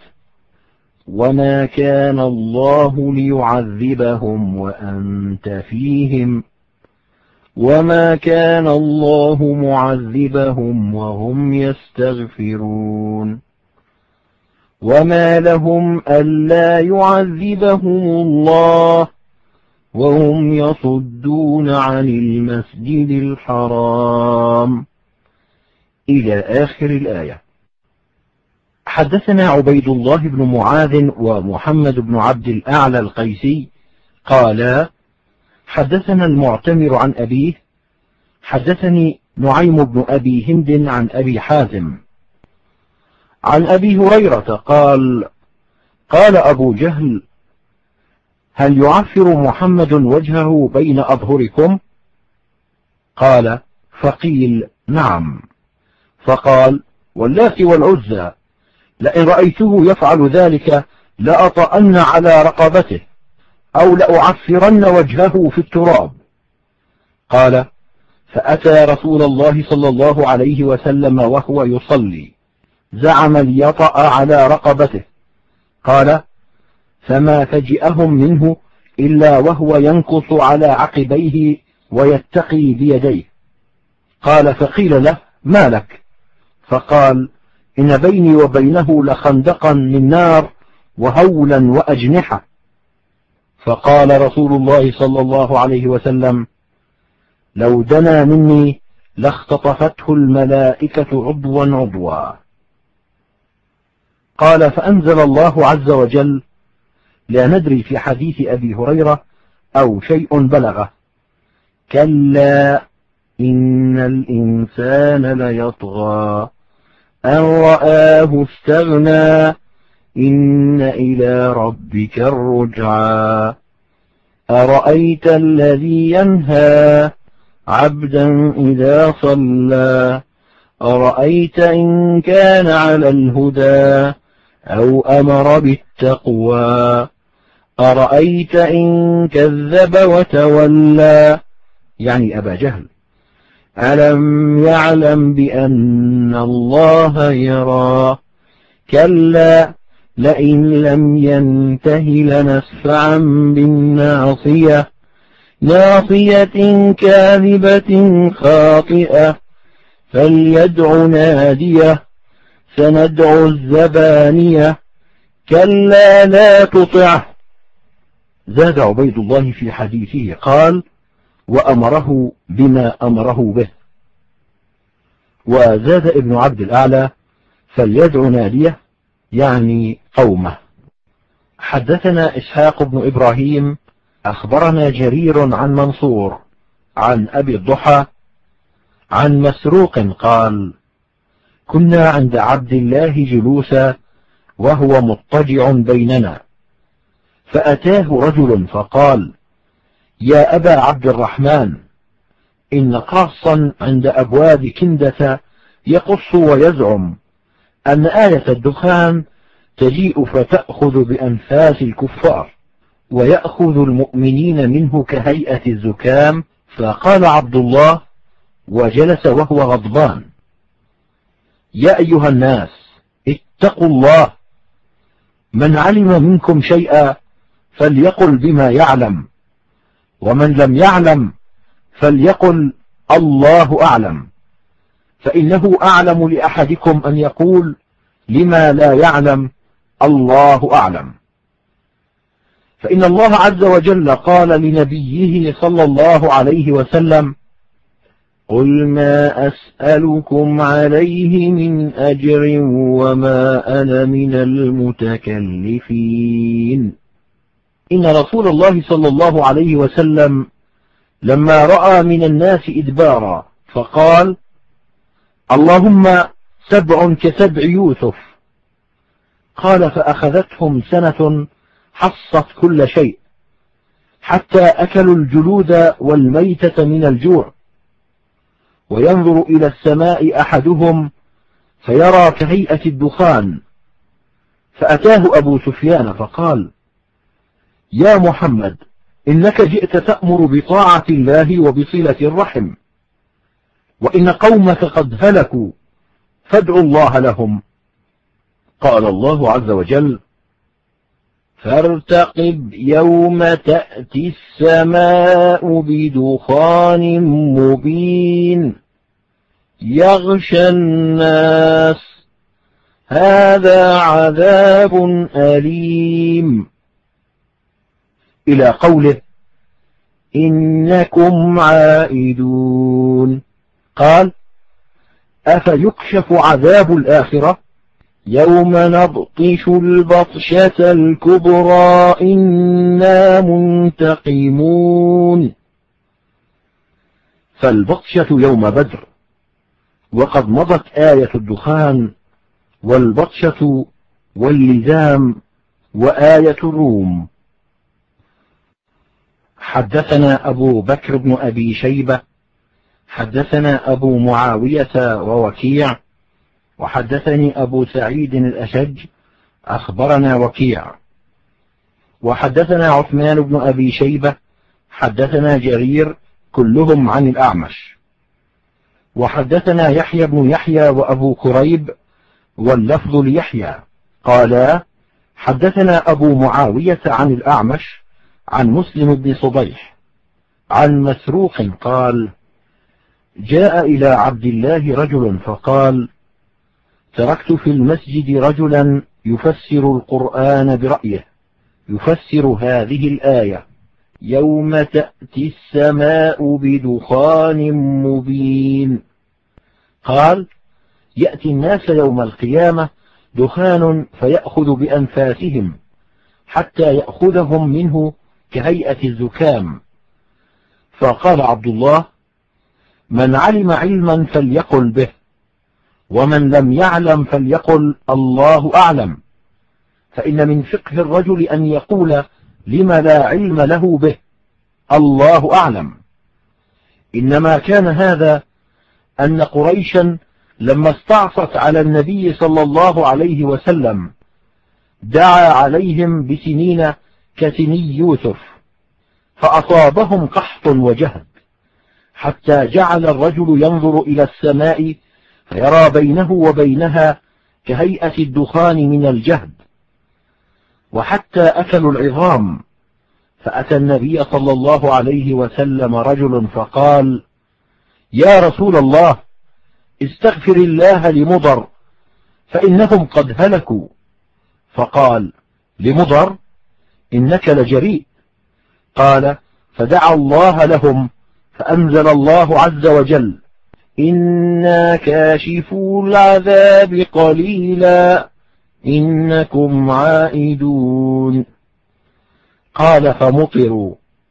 وما كان الله ليعذبهم وأنت فيهم وما كان الله معذبهم وهم يستغفرون وما لهم ألا يعذبهم الله وهم يصدون عن المسجد الحرام، إلى آخر الآية. حدثنا عبيد الله بن معاذ ومحمد بن عبد الأعلى القيسي قالا: حدثنا المعتمر عن أبيه حدثني نعيم بن أبي هند عن أبي حازم عن أبي هريرة قال: قال أبو جهل: هل يعفر محمد وجهه بين أظهركم؟ قال: فقيل: نعم. فقال: واللات والعزى لئن رأيته يفعل ذلك لأطأن على رقبته أو لأعفرن وجهه في التراب. قال: فأتى رسول الله صلى الله عليه وسلم وهو يصلي زعم ليطأ على رقبته. قال: فما فجئهم منه إلا وهو ينكص على عقبيه ويتقي بيديه. قال: فقيل له: ما لك؟ فقال: إن بيني وبينه لخندقا من نار وهولا وأجنحة. فقال رسول الله صلى الله عليه وسلم: لو دنا مني لاختطفته الملائكة عضوا عضوا. قال: فأنزل الله عز وجل: لا ندري في حديث أبي هريرة أو شيء بلغه: كلا إن الإنسان ليطغى أن رآه استغنى إن إلى ربك الرجعى أرأيت الذي ينهى عبدا إذا صلى أرأيت إن كان على الهدى أو أمر بالتقوى أرأيت إن كذب وتولى، يعني أبا جهل. ألم يعلم بأن الله يرى كلا لئن لم ينته لنسفعا بالناصية ناصية كاذبة خاطئة فليدع ناديه سندع الزبانية كلا لا تطعه. زاد عبيد الله في حديثه قال: وأمره بما أمره به. وزاد ابن عبد الأعلى: فليدع ناديه، يعني قومه. حدثنا إسحاق بن إبراهيم أخبرنا جرير عن منصور عن أبي الضحى عن مسروق قال: كنا عند عبد الله جلوسا وهو مضطجع بيننا، فأتاه رجل فقال: يا أبا عبد الرحمن، إن قاصا عند أبواب كندة يقص ويزعم أن آية الدخان تجيء فتأخذ بأنفاس الكفار ويأخذ المؤمنين منه كهيئة الزكام. فقال عبد الله وجلس وهو غضبان: يا أيها الناس، اتقوا الله، من علم منكم شيئا فليقل بما يعلم، ومن لم يعلم فليقل الله أعلم، فإنه أعلم لأحدكم أن يقول لما لا يعلم الله أعلم. فإن الله عز وجل قال لنبيه صلى الله عليه وسلم: قل ما أسألكم عليه من أجر وما أنا من المتكلفين. إن رسول الله صلى الله عليه وسلم لما رأى من الناس إدبارا فقال: اللهم سبع كسبع يوسف. قال: فأخذتهم سنة حصت كل شيء، حتى أكلوا الجلود والميتة من الجوع، وينظر إلى السماء أحدهم فيرى كهيئة الدخان. فأتاه أبو سفيان فقال: يا محمد، إنك جئت تأمر بطاعة الله وبصلة الرحم، وإن قومك قد هلكوا، فادعوا الله لهم. قال الله عز وجل: فارتقب يوم تأتي السماء بدخان مبين يغشى الناس، هذا عذاب أليم، إلى قوله: إنكم عائدون. قال: أفيكشف عذاب الآخرة يوم نبطش البطشة الكبرى إنا منتقمون. فالبطشة يوم بدر، وقد مضت آية الدخان والبطشة واللزام وآية الروم. حدثنا أبو بكر بن أبي شيبة حدثنا أبو معاوية ووكيع وحدثني أبو سعيد الأشج أخبرنا وكيع وحدثنا عثمان بن أبي شيبة حدثنا جرير كلهم عن الأعمش وحدثنا يحيى بن يحيى وأبو كريب واللفظ ليحيى قالا: حدثنا أبو معاوية عن الأعمش عن مسلم بن صبيح عن مسروق قال: جاء إلى عبد الله رجل فقال: تركت في المسجد رجلا يفسر القرآن برأيه، يفسر هذه الآية: يوم تأتي السماء بدخان مبين. قال: يأتي الناس يوم القيامة دخان فيأخذ بأنفاسهم حتى يأخذهم منه كهيئة الزكام. فقال عبد الله: من علم علما فليقل به، ومن لم يعلم فليقل الله أعلم، فإن من فقه الرجل أن يقول لما لا علم له به الله أعلم. إنما كان هذا أن قريشا لما استعصت على النبي صلى الله عليه وسلم دعا عليهم بسنين كسني يوسف، فأصابهم قحط وجهد، حتى جعل الرجل ينظر إلى السماء فيرى بينه وبينها كهيئة الدخان من الجهد، وحتى أكلوا العظام. فأتى النبي صلى الله عليه وسلم رجل فقال: يا رسول الله، استغفر الله لمضر فإنهم قد هلكوا. فقال: لمضر؟ إنك لجريء. قال: فدعا الله لهم فأنزل الله عز وجل: إنا كاشفو العذاب قليلا إنكم عائدون. قال: فمطروا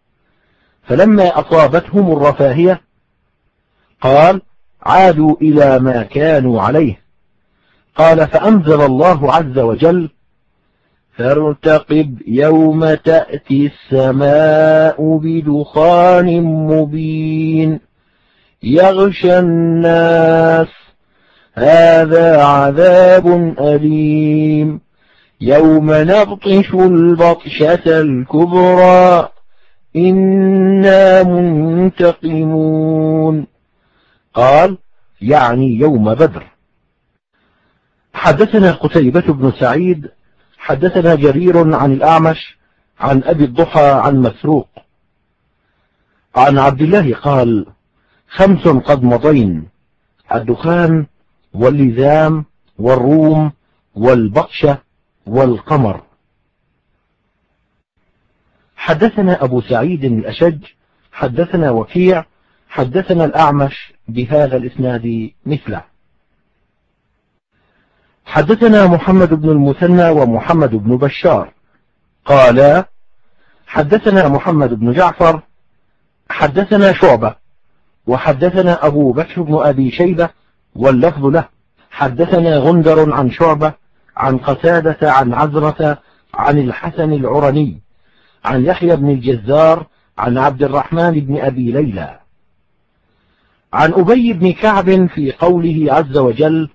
فلما أصابتهم الرفاهية قال عادوا إلى ما كانوا عليه. قال فأنزل الله عز وجل فارتقب يوم تأتي السماء بدخان مبين يغشى الناس هذا عذاب أليم يوم نبطش البطشة الكبرى إنا منتقمون. قال يعني يوم بدر. حدثنا قتيبة بن سعيد حدثنا جرير عن الأعمش عن أبي الضحى عن مسروق عن عبد الله قال خمس قد مضين: الدخان واللزام والروم والبطشة والقمر. حدثنا أبو سعيد الأشج حدثنا وكيع حدثنا الأعمش بهذا الإسناد مثله. حدثنا محمد بن المثنى ومحمد بن بشار قالا حدثنا محمد بن جعفر حدثنا شعبة وحدثنا أبو بكر بن أبي شيبة واللفظ له. حدثنا غندر عن شعبة عن قتادة عن عزرة عن الحسن العرني عن يحيى بن الجزار عن عبد الرحمن بن أبي ليلى عن أبي بن كعب في قوله عز وجل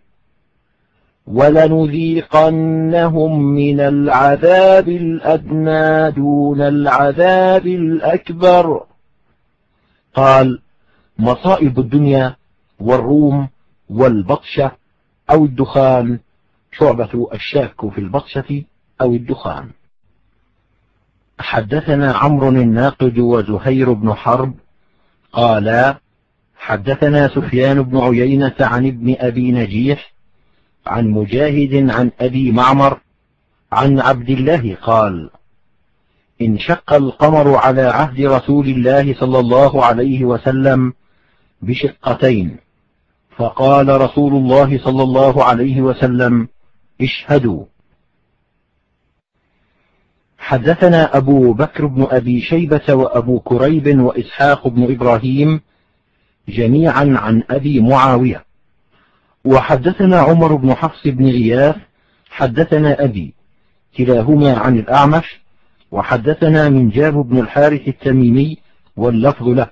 ولنذيقنهم من العذاب الأدنى دون العذاب الأكبر. قال مصائب الدنيا والروم والبطشة أو الدخان. شعبة الشاك في البطشة أو الدخان. حدثنا عمرو الناقد وزهير بن حرب قالا حدثنا سفيان بن عيينة عن ابن أبي نجيح عن مجاهد عن أبي معمر عن عبد الله قال انشق القمر على عهد رسول الله صلى الله عليه وسلم بشقتين، فقال رسول الله صلى الله عليه وسلم اشهدوا. حدثنا أبو بكر بن أبي شيبة وأبو كريب وإسحاق بن إبراهيم جميعا عن أبي معاوية. وحدثنا عمر بن حفص بن غياث حدثنا أبي كلاهما عن الأعمش وحدثنا منجاب بن الحارث التميمي واللفظ له.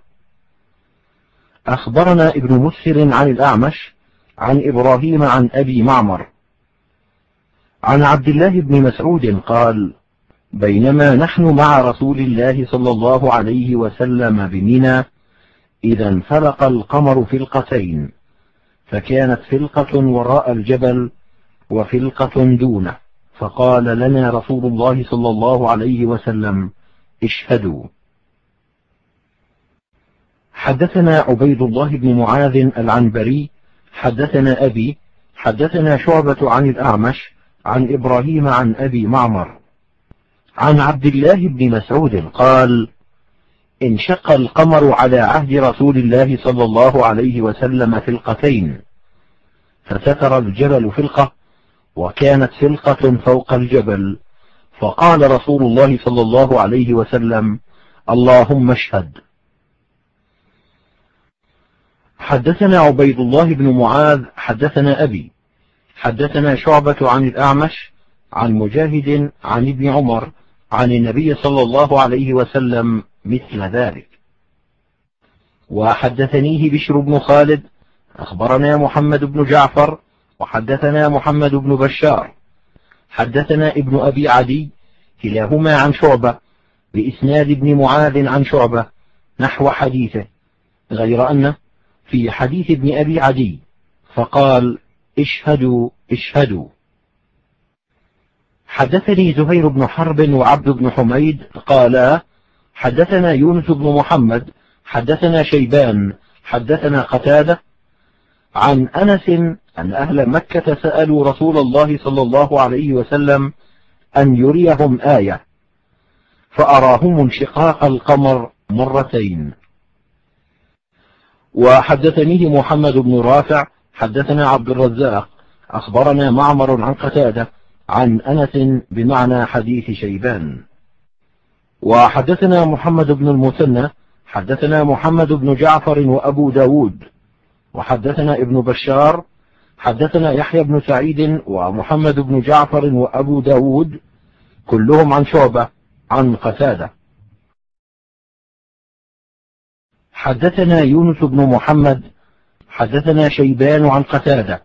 أخبرنا ابن مسهر عن الأعمش عن إبراهيم عن أبي معمر عن عبد الله بن مسعود قال بينما نحن مع رسول الله صلى الله عليه وسلم بمنى إذا انفلق القمر فلقتين، فكانت فلقة وراء الجبل وفلقة دونه، فقال لنا رسول الله صلى الله عليه وسلم اشهدوا. حدثنا عبيد الله بن معاذ العنبري حدثنا أبي حدثنا شعبة عن الأعمش عن إبراهيم عن أبي معمر عن عبد الله بن مسعود قال انشق القمر على عهد رسول الله صلى الله عليه وسلم فلقتين، فستر الجبل فلقة وكانت فلقة فوق الجبل، فقال رسول الله صلى الله عليه وسلم اللهم اشهد. حدثنا عبيد الله بن معاذ حدثنا أبي حدثنا شعبة عن الأعمش عن مجاهد عن ابن عمر عن النبي صلى الله عليه وسلم مثل ذلك. وحدثنيه بشر بن خالد أخبرنا محمد بن جعفر وحدثنا محمد بن بشار حدثنا ابن أبي عدي كلاهما عن شعبة بإسناد ابن معاذ عن شعبة نحو حديثه، غير أنه في حديث ابن أبي عدي فقال اشهدوا اشهدوا. حدثني زهير بن حرب وعبد بن حميد قالا حدثنا يونس بن محمد حدثنا شيبان حدثنا قتادة عن أنس أن أهل مكة سألوا رسول الله صلى الله عليه وسلم أن يريهم آية، فأراهم انشقاق القمر مرتين. وحدثنيه محمد بن رافع حدثنا عبد الرزاق أخبرنا معمر عن قتادة عن أنس بمعنى حديث شيبان. وحدثنا محمد بن المثنى حدثنا محمد بن جعفر وأبو داود وحدثنا ابن بشار حدثنا يحيى بن سعيد ومحمد بن جعفر وأبو داود كلهم عن شعبة عن قتادة. حدثنا يونس بن محمد حدثنا شيبان عن قتادة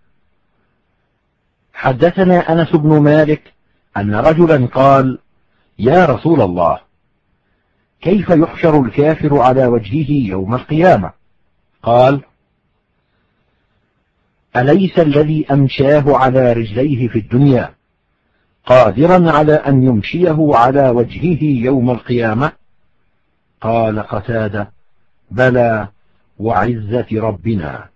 حدثنا أنس بن مالك أن رجلا قال: يا رسول الله، كيف يحشر الكافر على وجهه يوم القيامة؟ قال: أليس الذي أمشاه على رجليه في الدنيا قادرا على أن يمشيه على وجهه يوم القيامة؟ قال قتادة: بلى وعزة ربنا.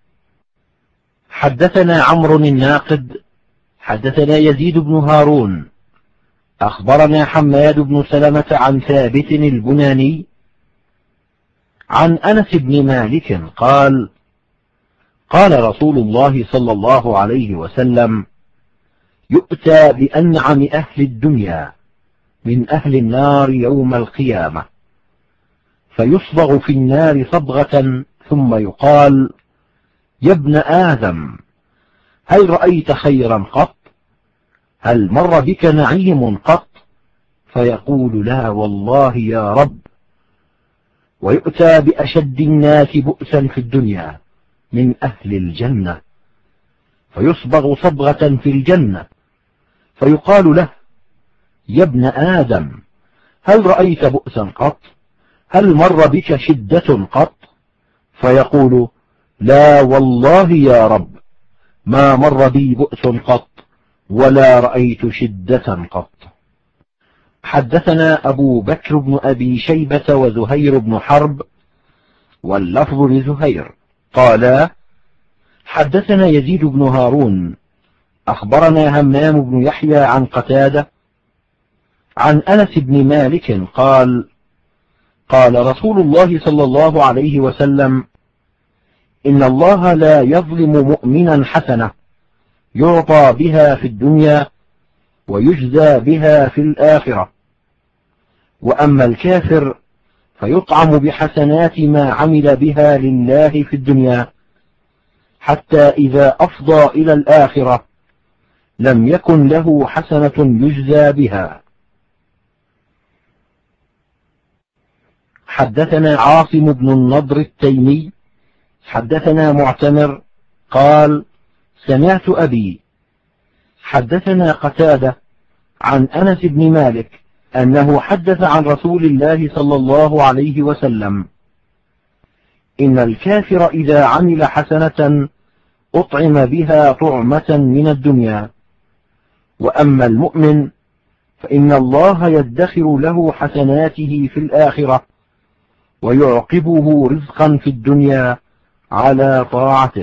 حدثنا عمرو الناقد حدثنا يزيد بن هارون أخبرنا حماد بن سلمة عن ثابت البناني عن أنس بن مالك قال: قال رسول الله صلى الله عليه وسلم: يؤتى بأنعم أهل الدنيا من أهل النار يوم القيامة، فيصبغ في النار صبغة ثم يقال: يا ابن آدم، هل رأيت خيرا قط؟ هل مر بك نعيم قط؟ فيقول: لا والله يا رب. ويؤتى بأشد الناس بؤسا في الدنيا من أهل الجنة، فيصبغ صبغة في الجنة، فيقال له: يا ابن آدم، هل رأيت بؤسا قط؟ هل مر بك شدة قط؟ فيقول: لا والله يا رب، ما مر بي بؤس قط ولا رأيت شدة قط. حدثنا أبو بكر بن أبي شيبة وزهير بن حرب واللفظ لزهير قالا: حدثنا يزيد بن هارون أخبرنا همام بن يحيى عن قتادة عن أنس بن مالك قال: قال رسول الله صلى الله عليه وسلم: إن الله لا يظلم مؤمنا حسنة يعطى بها في الدنيا ويجزى بها في الآخرة، وأما الكافر فيطعم بحسنات ما عمل بها لله في الدنيا، حتى إذا أفضى إلى الآخرة لم يكن له حسنة يجزى بها. حدثنا عاصم بن النضر التيمي حدثنا معتمر قال: سمعت أبي حدثنا قتادة عن أنس بن مالك أنه حدث عن رسول الله صلى الله عليه وسلم: إن الكافر إذا عمل حسنة أطعم بها طعمة من الدنيا، وأما المؤمن فإن الله يدخر له حسناته في الآخرة ويعقبه رزقا في الدنيا على طاعته.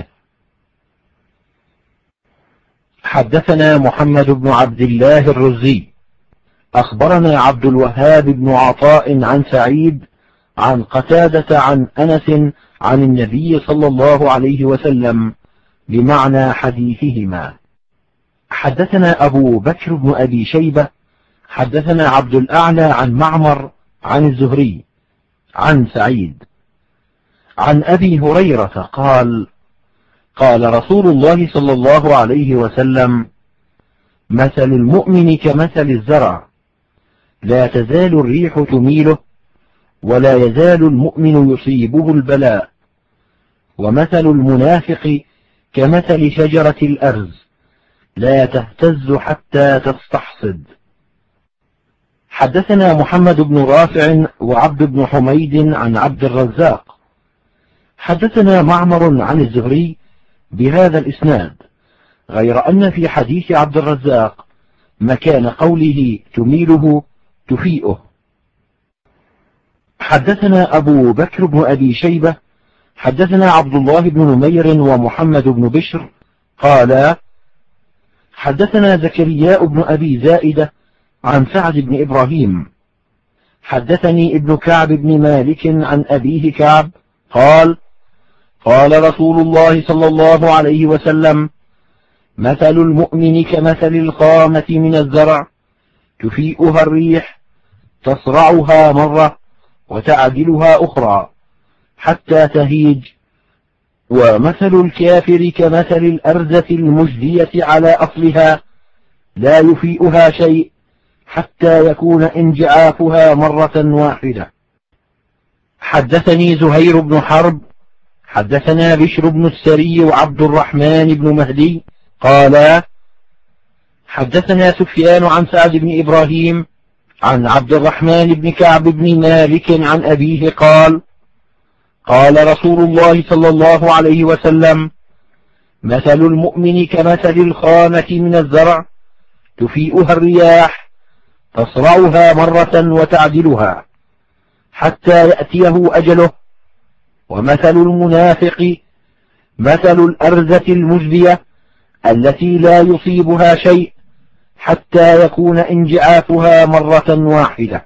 حدثنا محمد بن عبد الله الرزي أخبرنا عبد الوهاب بن عطاء عن سعيد عن قتادة عن أنس عن النبي صلى الله عليه وسلم بمعنى حديثهما. حدثنا أبو بكر بن أبي شيبة حدثنا عبد الأعلى عن معمر عن الزهري عن سعيد عن أبي هريرة قال: قال رسول الله صلى الله عليه وسلم: مثل المؤمن كمثل الزرع، لا تزال الريح تميله ولا يزال المؤمن يصيبه البلاء، ومثل المنافق كمثل شجرة الأرز، لا تهتز حتى تستحصد. حدثنا محمد بن رافع وعبد بن حميد عن عبد الرزاق حدثنا معمر عن الزهري بهذا الإسناد، غير أن في حديث عبد الرزاق مكان قوله تميله تفيئه. حدثنا أبو بكر بن أبي شيبة حدثنا عبد الله بن نمير ومحمد بن بشر قالا: حدثنا زكرياء بن أبي زائدة عن سعد بن إبراهيم حدثني ابن كعب بن مالك عن أبيه كعب قال: قال رسول الله صلى الله عليه وسلم: مثل المؤمن كمثل الخامة من الزرع، تفيئها الريح تصرعها مرة وتعدلها أخرى، حتى تهيج. ومثل الكافر كمثل الأرزة المجدية على أصلها لا يفيئها شيء حتى يكون انجعافها مرة واحدة. حدثني زهير بن حرب حدثنا بشر بن السري وعبد الرحمن بن مهدي قال حدثنا سفيان عن سعد بن إبراهيم عن عبد الرحمن بن كعب بن مالك عن أبيه قال قال رسول الله صلى الله عليه وسلم مثل المؤمن كمثل الخامة من الزرع تفيئها الرياح تصرعها مرة وتعدلها حتى يأتيه أجله. ومثل المنافق مثل الأرزة المجدية التي لا يصيبها شيء حتى يكون انجعافها مرة واحدة.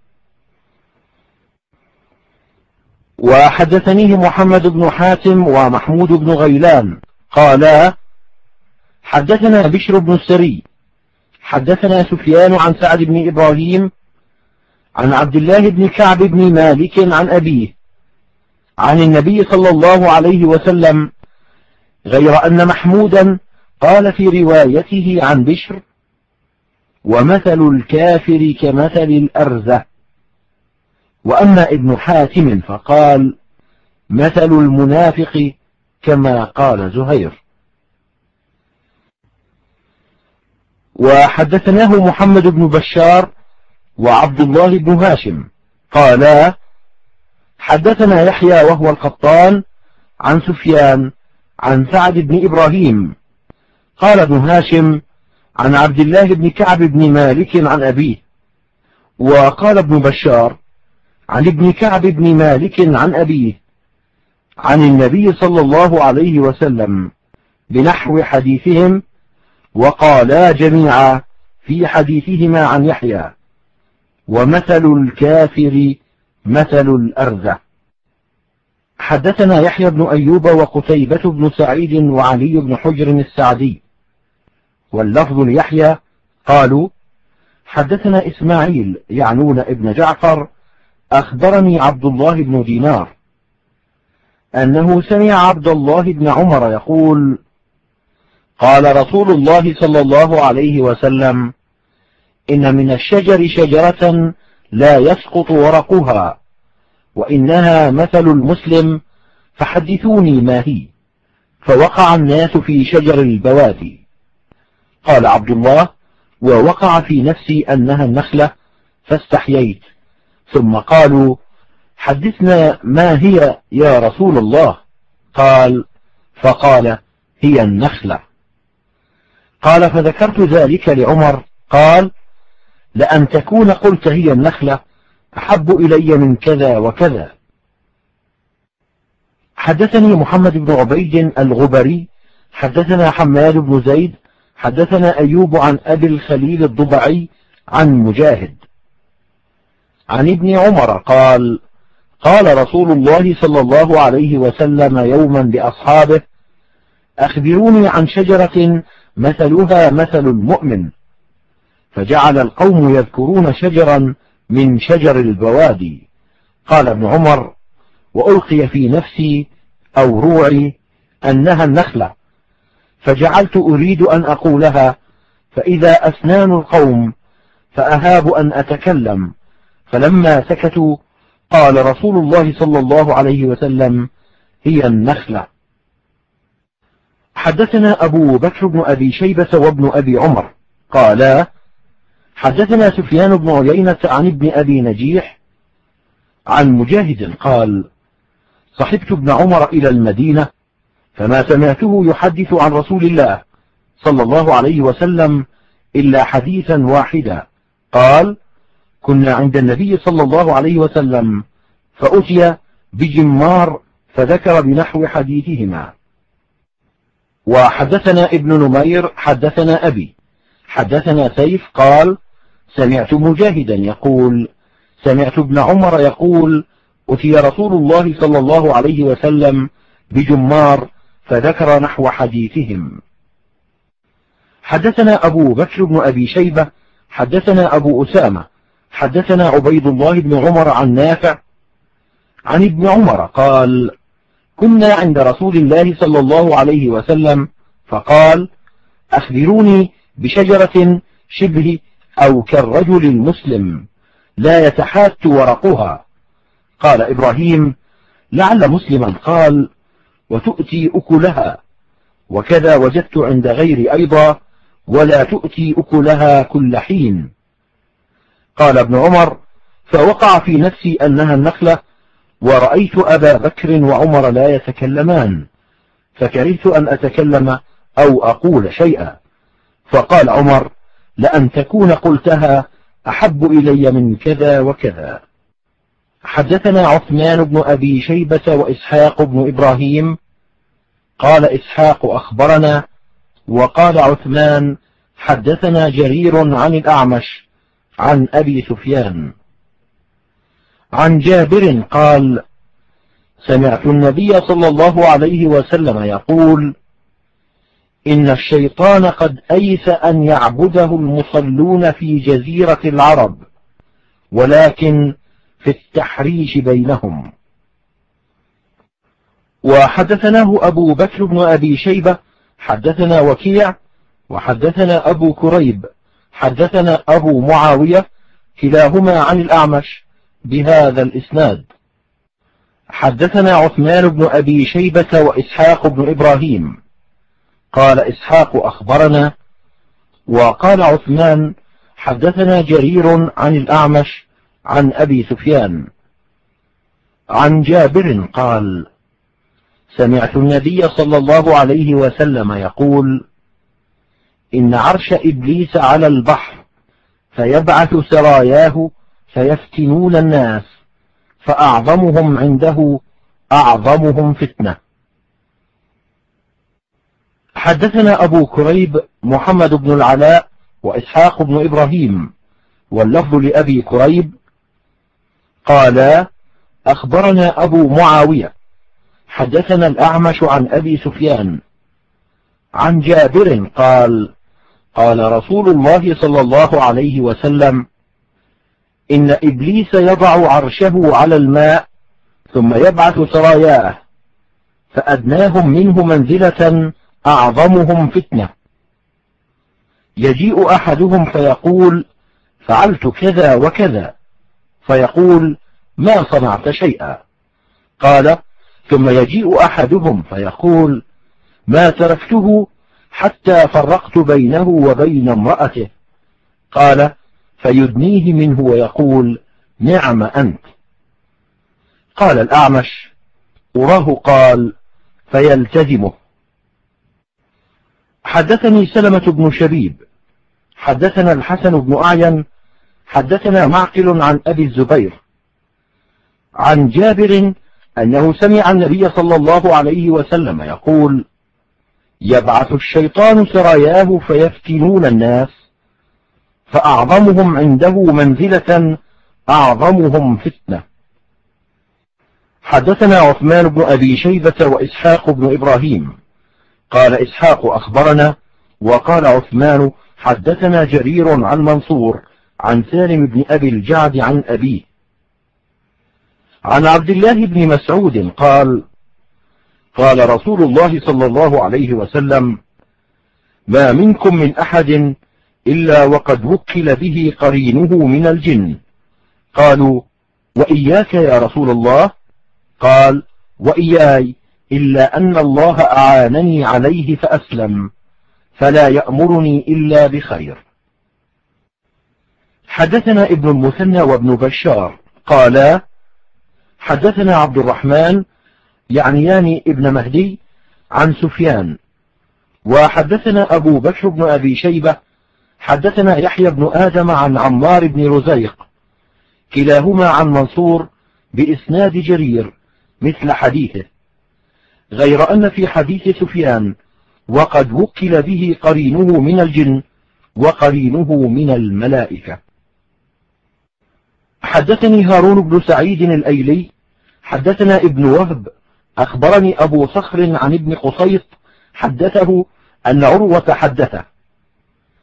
وحدثنيه محمد بن حاتم ومحمود بن غيلان قالا حدثنا بشر بن السري حدثنا سفيان عن سعد بن إبراهيم عن عبد الله بن كعب بن مالك عن أبيه عن النبي صلى الله عليه وسلم، غير أن محمودا قال في روايته عن بشر ومثل الكافر كمثل الأرزة. وأما ابن حاتم فقال مثل المنافق كما قال زهير. وحدثناه محمد بن بشار وعبد الله بن هاشم قالا حدثنا يحيى وهو القطان عن سفيان عن سعد بن إبراهيم قال ابن هاشم عن عبد الله بن كعب بن مالك عن أبيه. وقال ابن بشار عن ابن كعب بن مالك عن أبيه عن النبي صلى الله عليه وسلم بنحو حديثهم، وقالا جميعا في حديثهما عن يحيى ومثل الكافر مثل الأرزة. حدثنا يحيى بن أيوب وقتيبة بن سعيد وعلي بن حجر السعدي واللفظ ليحيى قالوا حدثنا إسماعيل يعنون ابن جعفر أخبرني عبد الله بن دينار أنه سمع عبد الله بن عمر يقول قال رسول الله صلى الله عليه وسلم إن من الشجر شجرة لا يسقط ورقها وإنها مثل المسلم فحدثوني ما هي. فوقع الناس في شجر البوادي. قال عبد الله ووقع في نفسي أنها النخلة فاستحييت، ثم قالوا حدثنا ما هي يا رسول الله؟ قال فقال هي النخلة. قال فذكرت ذلك لعمر قال لأن تكون قلت هي النخلة أحب إلي من كذا وكذا. حدثني محمد بن عبيد الغبري حدثنا حماد بن زيد حدثنا أيوب عن أبي الخليل الضبعي عن مجاهد عن ابن عمر قال قال رسول الله صلى الله عليه وسلم يوما لأصحابه أخبروني عن شجرة مثلها مثل المؤمن، فجعل القوم يذكرون شجرا من شجر البوادي. قال ابن عمر وألقي في نفسي أو روعي أنها النخلة، فجعلت أريد أن أقولها فإذا أسنان القوم فأهاب أن أتكلم، فلما سكتوا قال رسول الله صلى الله عليه وسلم هي النخلة. حدثنا أبو بكر بن أبي شيبة وابن أبي عمر قالا حدثنا سفيان بن عيينة عن ابن أبي نجيح عن مجاهد قال صحبت ابن عمر إلى المدينة فما سمعته يحدث عن رسول الله صلى الله عليه وسلم إلا حديثا واحدا. قال كنا عند النبي صلى الله عليه وسلم فأتي بجمار فذكر بنحو حديثهما. وحدثنا ابن نمير حدثنا أبي حدثنا سيف قال سمعت مجاهدا يقول سمعت ابن عمر يقول أتي رسول الله صلى الله عليه وسلم بجمار فذكر نحو حديثهم. حدثنا أبو بكر بن أبي شيبة حدثنا أبو أسامة حدثنا عبيد الله بن عمر عن نافع عن ابن عمر قال: كنا عند رسول الله صلى الله عليه وسلم فقال: أخبروني بشجرة شبه أو كالرجل المسلم لا يتحات ورقها. قال إبراهيم: لعل مسلما قال: وتؤتي أكلها، وكذا وجدت عند غيري أيضا: ولا تؤتي أكلها كل حين. قال ابن عمر: فوقع في نفسي أنها النخلة، ورأيت أبا بكر وعمر لا يتكلمان، فكرهت أن أتكلم أو أقول شيئا، فقال عمر: لأن تكون قلتها أحب إلي من كذا وكذا. حدثنا عثمان بن أبي شيبة وإسحاق بن إبراهيم. قال إسحاق: أخبرنا. وقال عثمان: حدثنا جرير عن الأعمش عن أبي سفيان. عن جابر قال: سمعت النبي صلى الله عليه وسلم يقول: إن الشيطان قد أيس أن يعبده المصلون في جزيرة العرب، ولكن في التحريش بينهم. وحدثناه أبو بكر بن أبي شيبة حدثنا وكيع، وحدثنا أبو كريب حدثنا أبو معاوية، كلاهما عن الأعمش بهذا الإسناد. حدثنا عثمان بن أبي شيبة وإسحاق بن إبراهيم. قال إسحاق: أخبرنا. وقال عثمان: حدثنا جرير عن الأعمش عن أبي سفيان. عن جابر قال: سمعت النبي صلى الله عليه وسلم يقول: إن عرش إبليس على البحر، فيبعث سراياه فيفتنون الناس، فأعظمهم عنده أعظمهم فتنة. حدثنا أبو كريب محمد بن العلاء وإسحاق بن إبراهيم، واللفظ لأبي كريب. قال: أخبرنا أبو معاوية حدثنا الأعمش عن أبي سفيان. عن جابر قال: قال رسول الله صلى الله عليه وسلم: إن إبليس يضع عرشه على الماء، ثم يبعث سراياه، فأدناهم منه منزلة أعظمهم فتنة. يجيء أحدهم فيقول: فعلت كذا وكذا، فيقول: ما صنعت شيئا. قال: ثم يجيء أحدهم فيقول: ما تركته حتى فرقت بينه وبين امرأته. قال: فيدنيه منه ويقول: نعم أنت. قال الأعمش: أراه قال: فيلتزمه. حدثني سلمة بن شبيب حدثنا الحسن بن أعين حدثنا معقل عن أبي الزبير عن جابر أنه سمع النبي صلى الله عليه وسلم يقول: يبعث الشيطان سراياه فيفتنون الناس، فأعظمهم عنده منزلة أعظمهم فتنة. حدثنا عثمان بن أبي شيبة وإسحاق بن إبراهيم. قال إسحاق: أخبرنا. وقال عثمان: حدثنا جرير عن منصور عن سالم بن أبي الجعد عن أبيه. عن عبد الله بن مسعود قال: قال رسول الله صلى الله عليه وسلم: ما منكم من أحد إلا وقد وكل به قرينه من الجن. قالوا: وإياك يا رسول الله؟ قال: وإياي، إلا أن الله أعانني عليه فأسلم، فلا يأمرني إلا بخير. حدثنا ابن المثنى وابن بشار قالا: حدثنا عبد الرحمن يعنيان ابن مهدي عن سفيان. وحدثنا أبو بكر بن أبي شيبة حدثنا يحيى بن آدم عن عمار بن رزيق، كلاهما عن منصور بإسناد جرير مثل حديثه، غير أن في حديث سفيان: وقد وكل به قرينه من الجن وقرينه من الملائكة. حدثني هارون بن سعيد الأيلي حدثنا ابن وهب أخبرني أبو صخر عن ابن قصيط حدثه أن عروة حدثه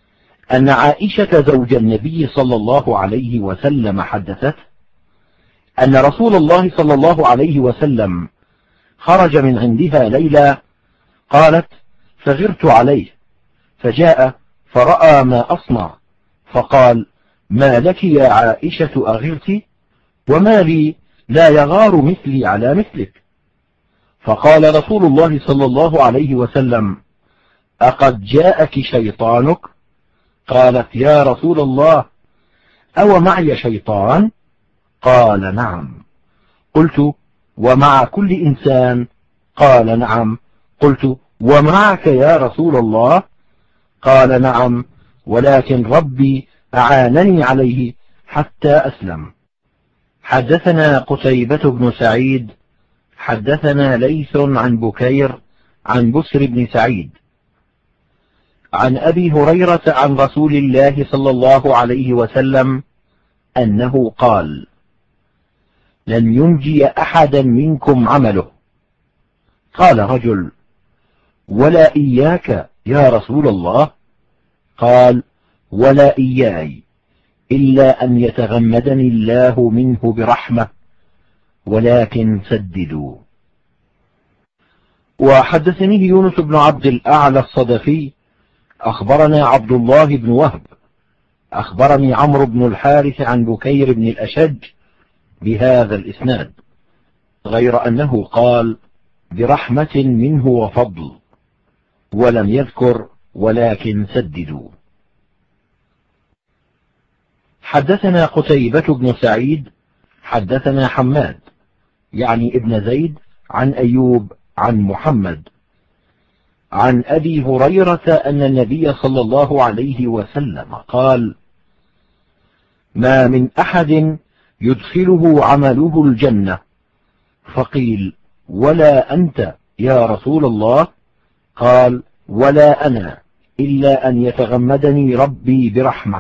أن عائشة زوج النبي صلى الله عليه وسلم حدثته أن رسول الله صلى الله عليه وسلم خرج من عندها ليلة، قالت: فغرت عليه، فجاء فرأى ما أصنع، فقال: ما لك يا عائشة أغرت؟ وما لي لا يغار مثلي على مثلك؟ فقال رسول الله صلى الله عليه وسلم: أقد جاءك شيطانك؟ قالت: يا رسول الله، أو معي شيطان؟ قال: نعم. قلت: ومع كل إنسان؟ قال: نعم. قلت: ومعك يا رسول الله؟ قال: نعم، ولكن ربي أعانني عليه حتى أسلم. حدثنا قتيبة بن سعيد حدثنا ليث عن بكير عن بسر بن سعيد عن أبي هريرة عن رسول الله صلى الله عليه وسلم أنه قال: لن ينجي أحدا منكم عمله. قال رجل: ولا إياك يا رسول الله؟ قال: ولا إياي، إلا أن يتغمدني الله منه برحمة، ولكن سددوا. وحدثني يونس بن عبد الأعلى الصدفي أخبرنا عبد الله بن وهب أخبرني عمرو بن الحارث عن بكير بن الأشج بهذا الإسناد، غير أنه قال: برحمة منه وفضل، ولم يذكر ولكن سددوا. حدثنا قتيبة بن سعيد حدثنا حماد يعني ابن زيد عن أيوب عن محمد عن أبي هريرة أن النبي صلى الله عليه وسلم قال: ما من أحد يدخله عمله الجنة، فقيل: ولا أنت يا رسول الله؟ قال: ولا أنا، إلا أن يتغمدني ربي برحمة.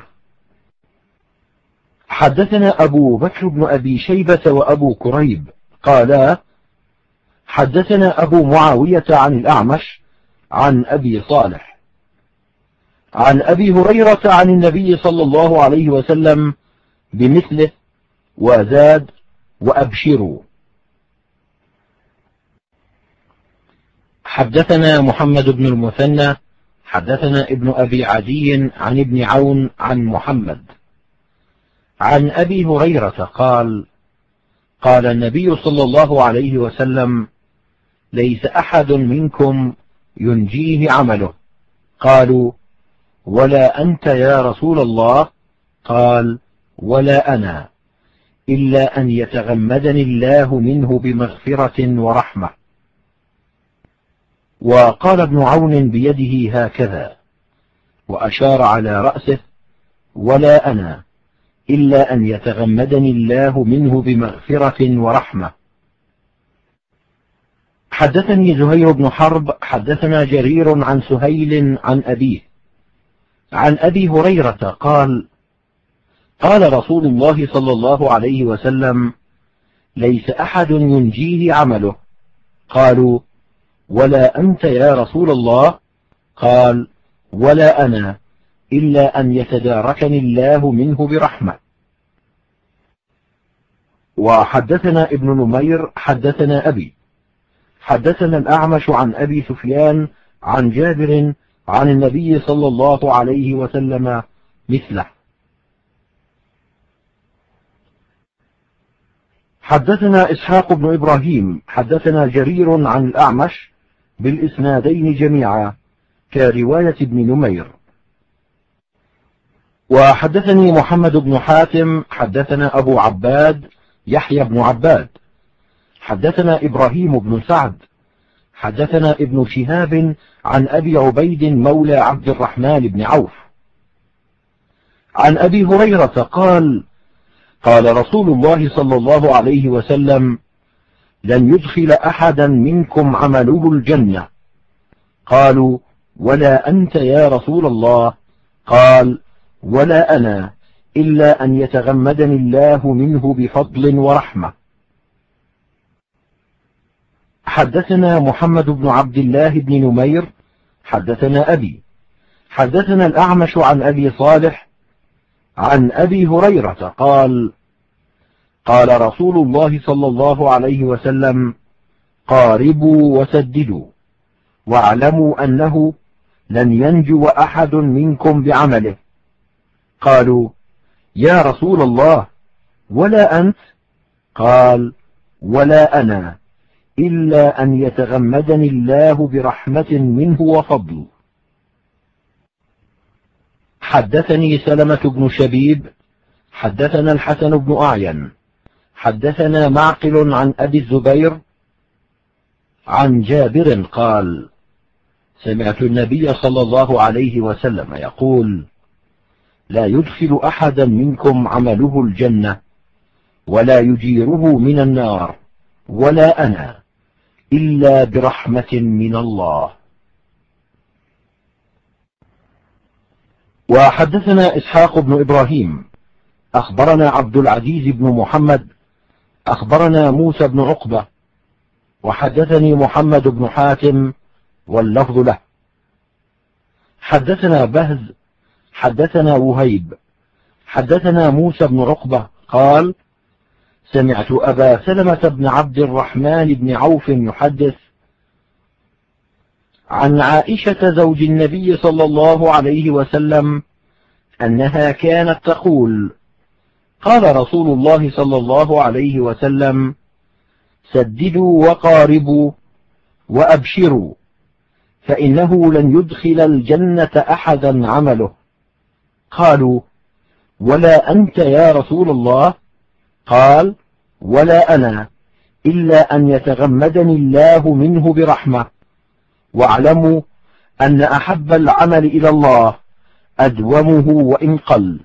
حدثنا أبو بكر بن أبي شيبة وأبو كريب قالا: حدثنا أبو معاوية عن الأعمش عن أبي صالح عن أبي هريرة عن النبي صلى الله عليه وسلم بمثله، وزاد: وأبشروا. حدثنا محمد بن المثنى حدثنا ابن أبي عدي عن ابن عون عن محمد عن أبي هريرة قال: قال النبي صلى الله عليه وسلم: ليس أحد منكم ينجيه عمله. قالوا: ولا أنت يا رسول الله؟ قال: ولا أنا، إلا أن يتغمدني الله منه بمغفرة ورحمة. وقال ابن عون بيده هكذا، وأشار على رأسه: ولا أنا، إلا أن يتغمدني الله منه بمغفرة ورحمة. حدثني زهير بن حرب حدثنا جرير عن سهيل عن أبيه عن أبي هريرة قال: قال رسول الله صلى الله عليه وسلم: ليس أحد ينجيه عمله. قالوا: ولا أنت يا رسول الله؟ قال: ولا أنا، إلا أن يتداركني الله منه برحمة. وحدثنا ابن نمير حدثنا أبي حدثنا الأعمش عن أبي سفيان عن جابر عن النبي صلى الله عليه وسلم مثله. حدثنا إسحاق بن إبراهيم حدثنا جرير عن الأعمش بالإسنادين جميعا كرواية ابن نمير. وحدثني محمد بن حاتم حدثنا أبو عباد يحيى بن عباد حدثنا إبراهيم بن سعد حدثنا ابن شهاب عن أبي عبيد مولى عبد الرحمن بن عوف عن أبي هريرة قال: قال رسول الله صلى الله عليه وسلم: لن يدخل أحدا منكم عمله الجنة. قالوا: ولا أنت يا رسول الله؟ قال: ولا أنا، إلا أن يتغمدني الله منه بفضل ورحمة. حدثنا محمد بن عبد الله بن نمير حدثنا أبي حدثنا الأعمش عن أبي صالح عن أبي هريرة قال: قال رسول الله صلى الله عليه وسلم: قاربوا وسددوا، واعلموا أنه لن ينجو أحد منكم بعمله. قالوا: يا رسول الله، ولا أنت؟ قال: ولا أنا، إلا أن يتغمدني الله برحمة منه وفضل. حدثني سلمة بن شبيب حدثنا الحسن بن أعين حدثنا معقل عن أبي الزبير عن جابر قال: سمعت النبي صلى الله عليه وسلم يقول: لا يدخل أحدا منكم عمله الجنة ولا يجيره من النار، ولا أنا، إلا برحمة من الله. وحدثنا إسحاق بن إبراهيم أخبرنا عبد العزيز بن محمد أخبرنا موسى بن عقبة وحدثني محمد بن حاتم واللفظ له. حدثنا بهز حدثنا وهيب حدثنا موسى بن عقبة قال: سمعت أبا سلمة بن عبد الرحمن بن عوف يحدث عن عائشة زوج النبي صلى الله عليه وسلم أنها كانت تقول: قال رسول الله صلى الله عليه وسلم: سددوا وقاربوا وأبشروا، فإنه لن يدخل الجنة أحدا عمله. قالوا: ولا أنت يا رسول الله؟ قال: ولا أنا، إلا أن يتغمدني الله منه برحمة، واعلموا أن أحب العمل إلى الله أدومه وإن قل.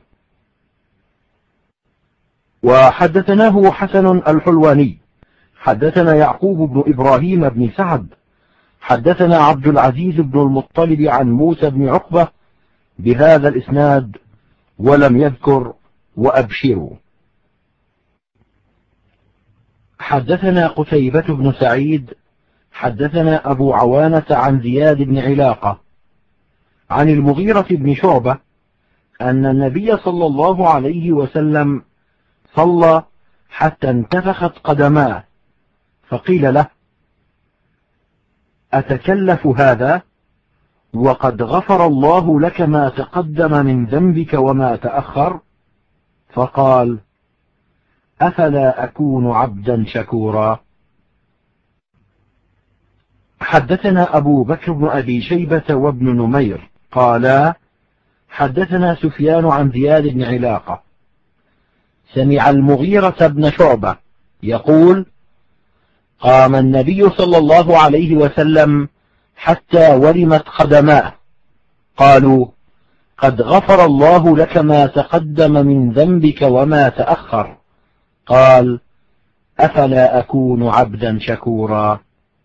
وحدثناه حسن الحلواني حدثنا يعقوب بن إبراهيم بن سعد حدثنا عبد العزيز بن المطلب عن موسى بن عقبة بهذا الإسناد ولم يذكر وأبشروا. حدثنا قتيبة بن سعيد حدثنا أبو عوانة عن زياد بن علاقة عن المغيرة بن شعبة أن النبي صلى الله عليه وسلم صلى حتى انتفخت قدماه، فقيل له: أتكلف هذا وقد غفر الله لك ما تقدم من ذنبك وما تأخر؟ فقال: أفلا أكون عبدا شكورا. حدثنا أبو بكر بن أبي شيبة وابن نمير قالا: حدثنا سفيان عن زياد بن علاقة سمع المغيرة بن شعبة يقول: قام النبي صلى الله عليه وسلم حتى ورمت قدماه، قالوا: قد غفر الله لك ما تقدم من ذنبك وما تأخر. قال: أفلا أكون عبدا شكورا.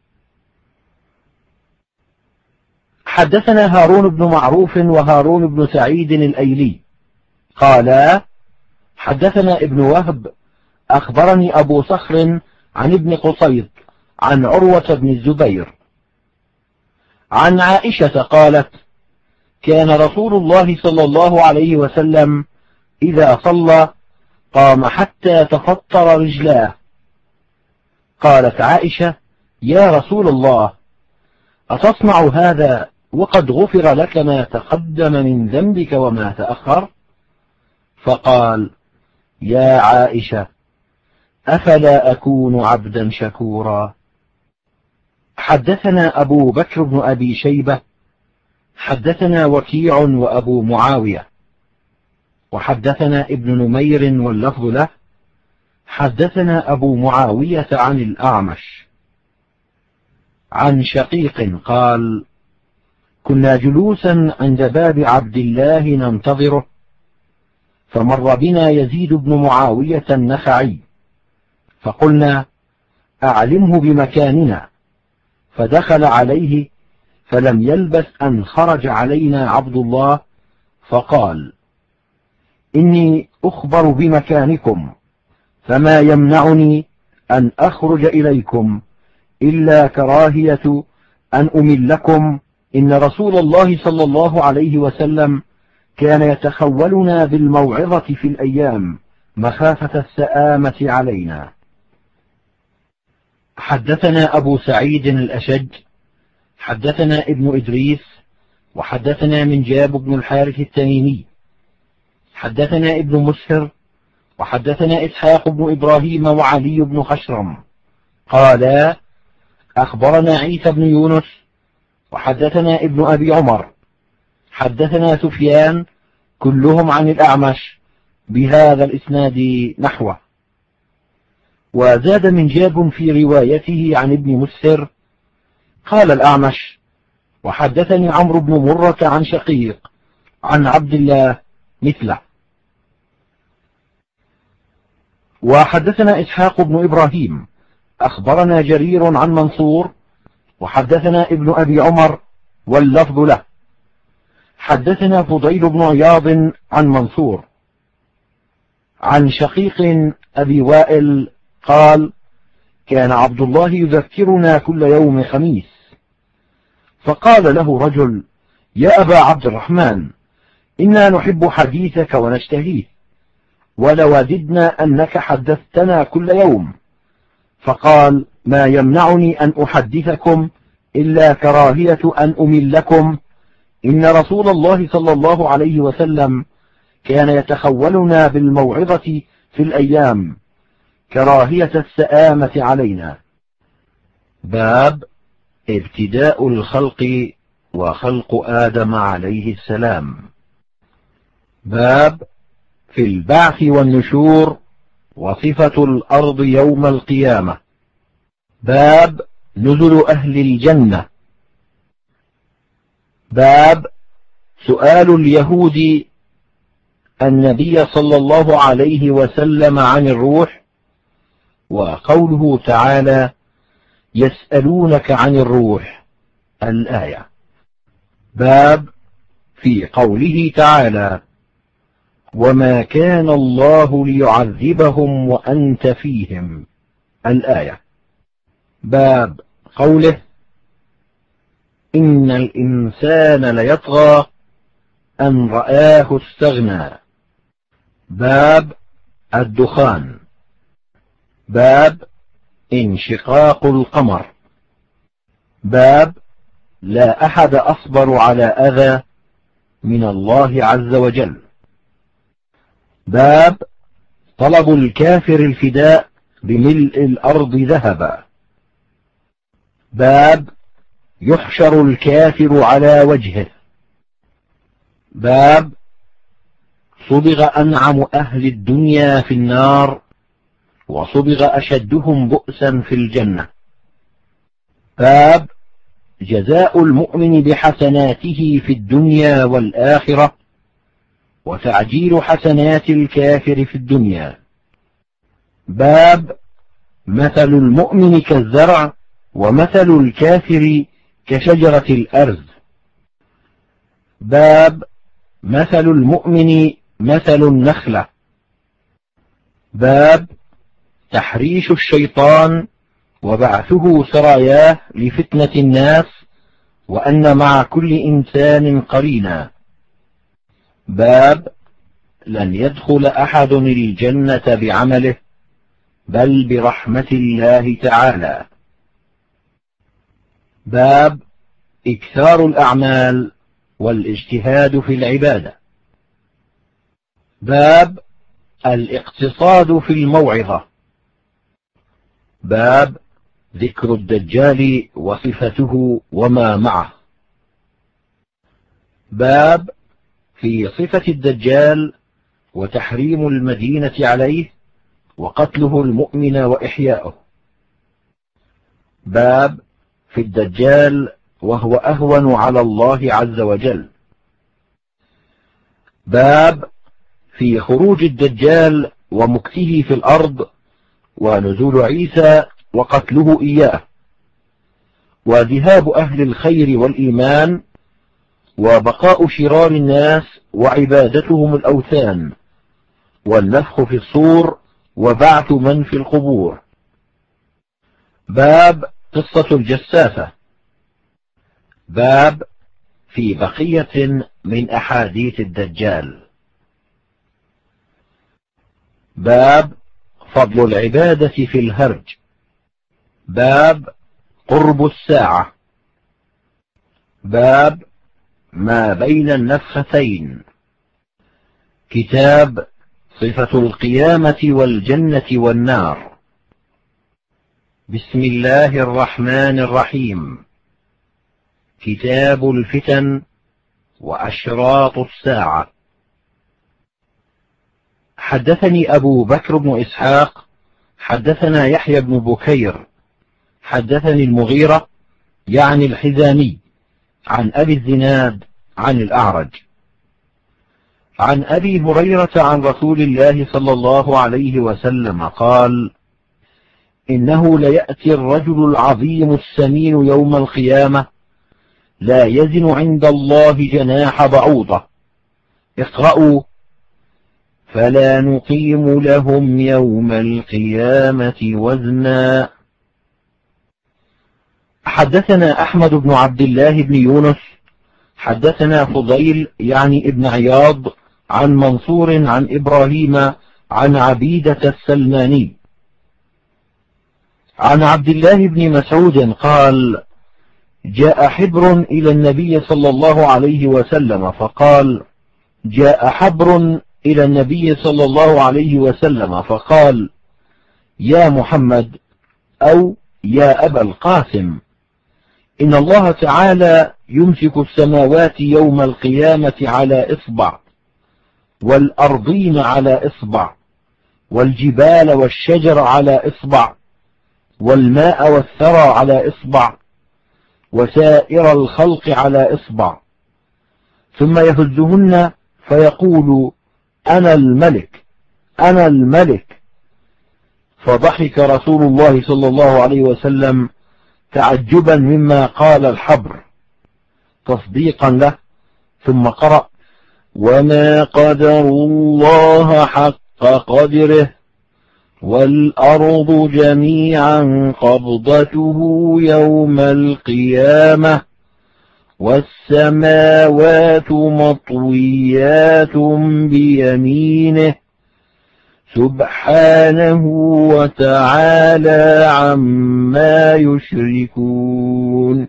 حدثنا هارون بن معروف وهارون بن سعيد الأيلي قالا: حدثنا ابن وهب أخبرني أبو صخر عن ابن قصيط عن عروة بن الزبير عن عائشة قالت: كان رسول الله صلى الله عليه وسلم إذا صلى قام حتى تفطر رجلاه. قالت عائشة: يا رسول الله، أتصنع هذا وقد غفر لك ما تقدم من ذنبك وما تأخر؟ فقال: يا عائشة، أفلا أكون عبدا شكورا. حدثنا أبو بكر بن أبي شيبة حدثنا وكيع وأبو معاوية وحدثنا ابن نمير واللفظ له حدثنا أبو معاوية عن الأعمش عن شقيق قال: كنا جلوسا عند باب عبد الله ننتظره، فمر بنا يزيد بن معاوية النخعي، فقلنا: أعلمه بمكاننا. فدخل عليه فلم يلبث أن خرج علينا عبد الله فقال: إني أخبر بمكانكم، فما يمنعني أن أخرج إليكم إلا كراهية أن أملكم. إن رسول الله صلى الله عليه وسلم كان يتخولنا بالموعظة في الأيام مخافة السآمة علينا. حدثنا أبو سعيد الأشج حدثنا ابن إدريس وحدثنا منجاب بن الحارث التميمي حدثنا ابن مسهر وحدثنا إسحاق بن إبراهيم وعلي بن خشرم قالا أخبرنا عيسى بن يونس وحدثنا ابن أبي عمر حدثنا سفيان كلهم عن الأعمش بهذا الإسناد نحوه. وزاد منجاب في روايته عن ابن مسهر قال الأعمش وحدثني عمرو بن مرة عن شقيق عن عبد الله مثله. وحدثنا إسحاق بن إبراهيم أخبرنا جرير عن منصور وحدثنا ابن أبي عمر واللفظ له حدثنا فضيل بن عياض عن منصور عن شقيق أبي وائل قال كان عبد الله يذكرنا كل يوم خميس، فقال له رجل يا أبا عبد الرحمن إنا نحب حديثك ونشتهيه ولوددنا أنك حدثتنا كل يوم، فقال ما يمنعني أن أحدثكم إلا كراهية أن أملكم، إن رسول الله صلى الله عليه وسلم كان يتخولنا بالموعظة في الأيام كراهية السآمة علينا. باب ابتداء الخلق وخلق آدم عليه السلام. باب في البعث والنشور وصفة الأرض يوم القيامة. باب نزل أهل الجنة. باب سؤال اليهود النبي صلى الله عليه وسلم عن الروح، وقوله تعالى يسألونك عن الروح الآية. باب في قوله تعالى وما كان الله ليعذبهم وأنت فيهم الآية. باب قوله إن الإنسان ليطغى أن رآه استغنى. باب الدخان. باب انشقاق القمر. باب لا أحد أصبر على أذى من الله عز وجل. باب طلب الكافر الفداء بملء الأرض ذهبا. باب يحشر الكافر على وجهه. باب صبغ أنعم أهل الدنيا في النار وصبغ أشدهم بؤسا في الجنة. باب جزاء المؤمن بحسناته في الدنيا والآخرة وتعجيل حسنات الكافر في الدنيا. باب مثل المؤمن كالزرع ومثل الكافر كشجرة الأرز. باب مثل المؤمن مثل النخلة. باب تحريش الشيطان وبعثه سراياه لفتنة الناس وأن مع كل إنسان قرينا. باب لن يدخل أحد الجنة بعمله بل برحمة الله تعالى. باب إكثار الأعمال والاجتهاد في العبادة. باب الاقتصاد في الموعظة. باب ذكر الدجال وصفته وما معه. باب في صفة الدجال وتحريم المدينة عليه وقتله المؤمن وإحياؤه. باب في الدجال وهو أهون على الله عز وجل. باب في خروج الدجال ومكثه في الأرض ونزول عيسى وقتله إياه وذهاب أهل الخير والإيمان وبقاء شرار الناس وعبادتهم الأوثان والنفخ في الصور وبعث من في القبور. باب قصة الجساسة. باب في بقية من أحاديث الدجال. باب فضل العبادة في الهرج. باب قرب الساعة. باب ما بين النفختين. كتاب صفة القيامة والجنة والنار. بسم الله الرحمن الرحيم. كتاب الفتن وأشراط الساعة. حدثني أبو بكر بن إسحاق حدثنا يحيى بن بكير حدثني المغيرة يعني الحزامي عن أبي الزناد عن الأعرج عن أبي هريرة عن رسول الله صلى الله عليه وسلم قال: إنه ليأتي الرجل العظيم السمين يوم القيامة لا يزن عند الله جناح بعوضة. اقرأوا: فلا نقيم لهم يوم القيامة وزنا. حدثنا أحمد بن عبد الله بن يونس حدثنا فضيل يعني ابن عياض عن منصور عن إبراهيم عن عبيدة السلماني عن عبد الله بن مسعود قال: جاء حبر إلى النبي صلى الله عليه وسلم فقال جاء حبر إلى النبي صلى الله عليه وسلم فقال: يا محمد أو يا أبا القاسم، إن الله تعالى يمسك السماوات يوم القيامة على إصبع، والأرضين على إصبع، والجبال والشجر على إصبع، والماء والثرى على إصبع، وسائر الخلق على إصبع، ثم يهزهن فيقول: أنا الملك أنا الملك. فضحك رسول الله صلى الله عليه وسلم تعجبا مما قال الحبر تصديقا له، ثم قرأ: وما قدروا الله حق قدره والأرض جميعا قبضته يوم القيامة والسماوات مطويات بيمينه سبحانه وتعالى عما يشركون.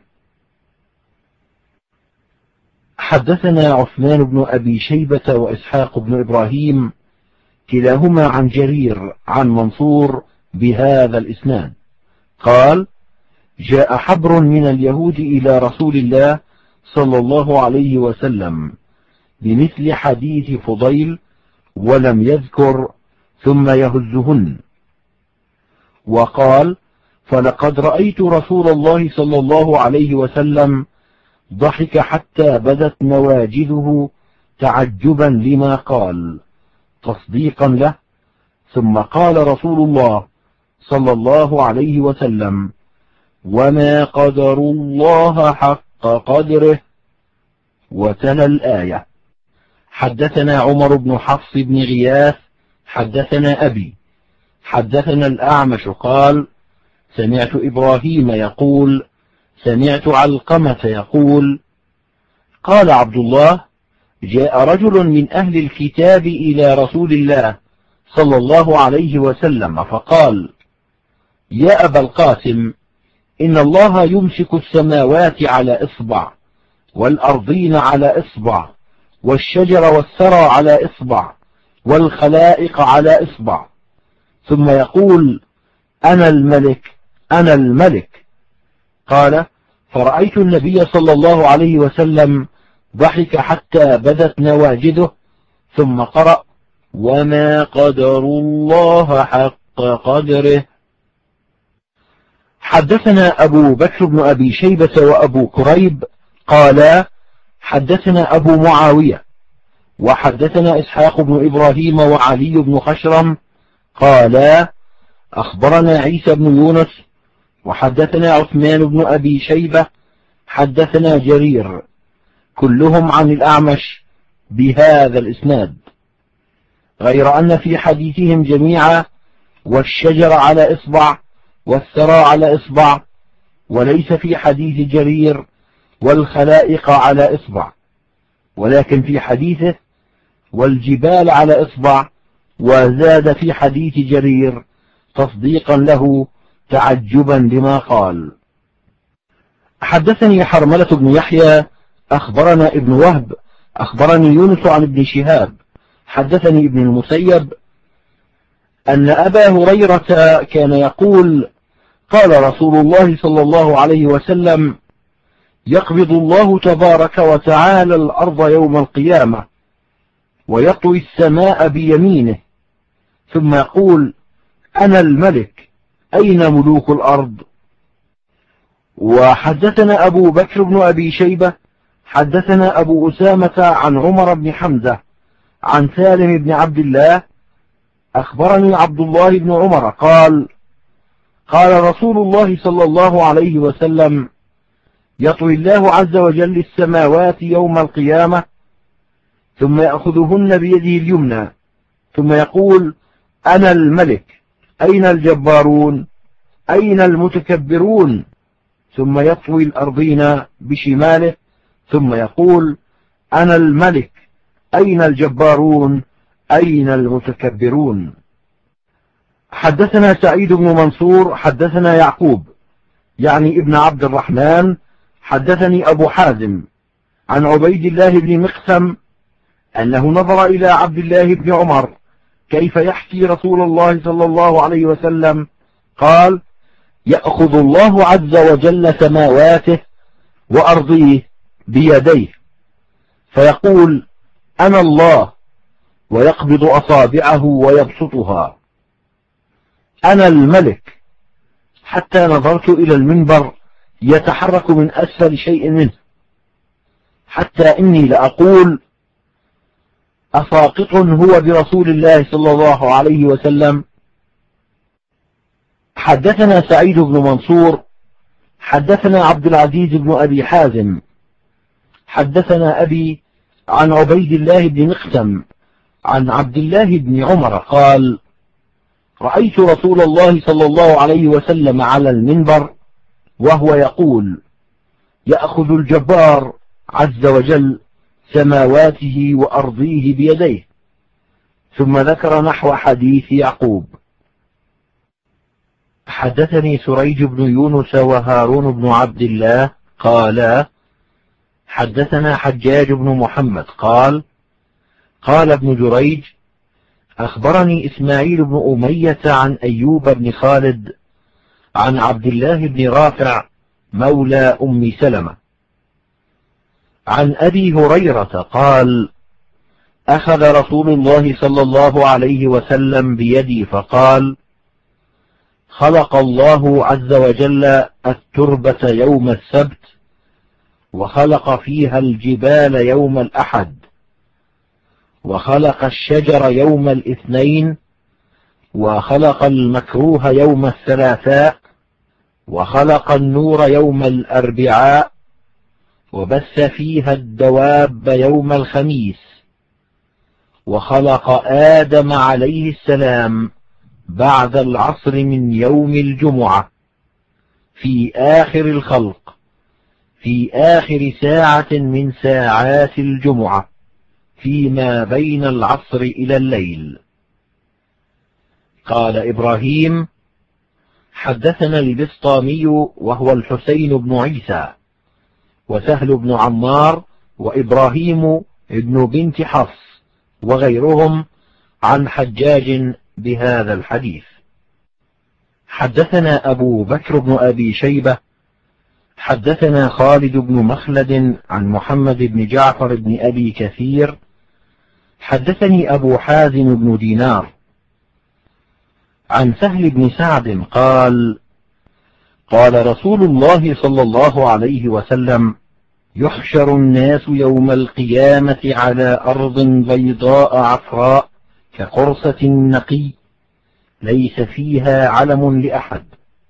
حدثنا عثمان بن أبي شيبة وإسحاق بن إبراهيم كلاهما عن جرير عن منصور بهذا الإسناد قال: جاء حبر من اليهود إلى رسول الله صلى الله عليه وسلم بمثل حديث فضيل ولم يذكر ثم يهزهن، وقال: فلقد رأيت رسول الله صلى الله عليه وسلم ضحك حتى بدت نواجذه تعجبا لما قال تصديقا له، ثم قال رسول الله صلى الله عليه وسلم: وما قدروا الله حق قدره، وتلا الآية. حدثنا عمر بن حفص بن غياث حدثنا أبي حدثنا الأعمش قال: سمعت إبراهيم يقول: سمعت علقمة يقول: قال عبد الله: جاء رجل من أهل الكتاب إلى رسول الله صلى الله عليه وسلم فقال: يا أبا القاسم، إن الله يمسك السماوات على إصبع، والأرضين على إصبع، والشجر والثرى على إصبع، والخلائق على إصبع، ثم يقول: أنا الملك أنا الملك. قال: فرأيت النبي صلى الله عليه وسلم ضحك حتى بدت نواجذه، ثم قرأ: وما قدروا الله حق قدره. حدثنا أبو بكر بن أبي شيبة وأبو كريب قالا: حدثنا أبو معاوية وحدثنا إسحاق بن إبراهيم وعلي بن خشرم قالا: أخبرنا عيسى بن يونس وحدثنا عثمان بن أبي شيبة حدثنا جرير كلهم عن الأعمش بهذا الإسناد، غير أن في حديثهم جميعا والشجر على إصبع والثرى على إصبع، وليس في حديث جرير والخلائق على إصبع، ولكن في حديثه والجبال على إصبع وزاد في حديث جرير تصديقا له تعجبا لما قال. حدثني حرملة بن يحيى أخبرنا ابن وهب أخبرني يونس عن ابن شهاب حدثني ابن المسيب أن أبا هريرة كان يقول قال رسول الله صلى الله عليه وسلم يقبض الله تبارك وتعالى الأرض يوم القيامة ويطوي السماء بيمينه ثم يقول أنا الملك أين ملوك الأرض. وحدثنا أبو بكر بن أبي شيبة حدثنا أبو أسامة عن عمر بن حمزة عن سالم بن عبد الله أخبرني عبد الله بن عمر قال قال رسول الله صلى الله عليه وسلم يطوي الله عز وجل السماوات يوم القيامة ثم يأخذهن بيده اليمنى ثم يقول أنا الملك أين الجبارون أين المتكبرون ثم يطوي الأرضين بشماله ثم يقول أنا الملك أين الجبارون أين المتكبرون. حدثنا سعيد بن منصور حدثنا يعقوب يعني ابن عبد الرحمن حدثني أبو حازم عن عبيد الله بن مقسم أنه نظر إلى عبد الله بن عمر كيف يحكي رسول الله صلى الله عليه وسلم قال يأخذ الله عز وجل سماواته وأرضيه بيديه فيقول أنا الله ويقبض أصابعه ويبسطها أنا الملك حتى نظرت إلى المنبر يتحرك من أسفل شيء منه حتى إني لأقول أساقط هو برسول الله صلى الله عليه وسلم. حدثنا سعيد بن منصور حدثنا عبد العزيز بن أبي حازم حدثنا أبي عن عبيد الله بن مقسم عن عبد الله بن عمر قال رأيت رسول الله صلى الله عليه وسلم على المنبر وهو يقول يأخذ الجبار عز وجل سماواته وأرضيه بيديه ثم ذكر نحو حديث يعقوب. حدثني سريج بن يونس وهارون بن عبد الله قالا حدثنا حجاج بن محمد قال قال ابن جريج أخبرني إسماعيل بن أمية عن أيوب بن خالد عن عبد الله بن رافع مولى أم سلمة عن أبي هريرة قال أخذ رسول الله صلى الله عليه وسلم بيدي فقال خلق الله عز وجل التربة يوم السبت وخلق فيها الجبال يوم الأحد وخلق الشجر يوم الاثنين وخلق المكروه يوم الثلاثاء وخلق النور يوم الأربعاء وبث فيها الدواب يوم الخميس وخلق آدم عليه السلام بعد العصر من يوم الجمعة في آخر الخلق في آخر ساعة من ساعات الجمعة فيما بين العصر إلى الليل. قال إبراهيم حدثنا البسطامي وهو الحسين بن عيسى وسهل بن عمار وإبراهيم ابن بنت حفص وغيرهم عن حجاج بهذا الحديث. حدثنا أبو بكر بن أبي شيبة حدثنا خالد بن مخلد عن محمد بن جعفر بن أبي كثير حدثني أبو حازم بن دينار عن سهل بن سعد قال قال رسول الله صلى الله عليه وسلم يحشر الناس يوم القيامة على أرض بيضاء عفراء كقرصة النقي ليس فيها علم لأحد.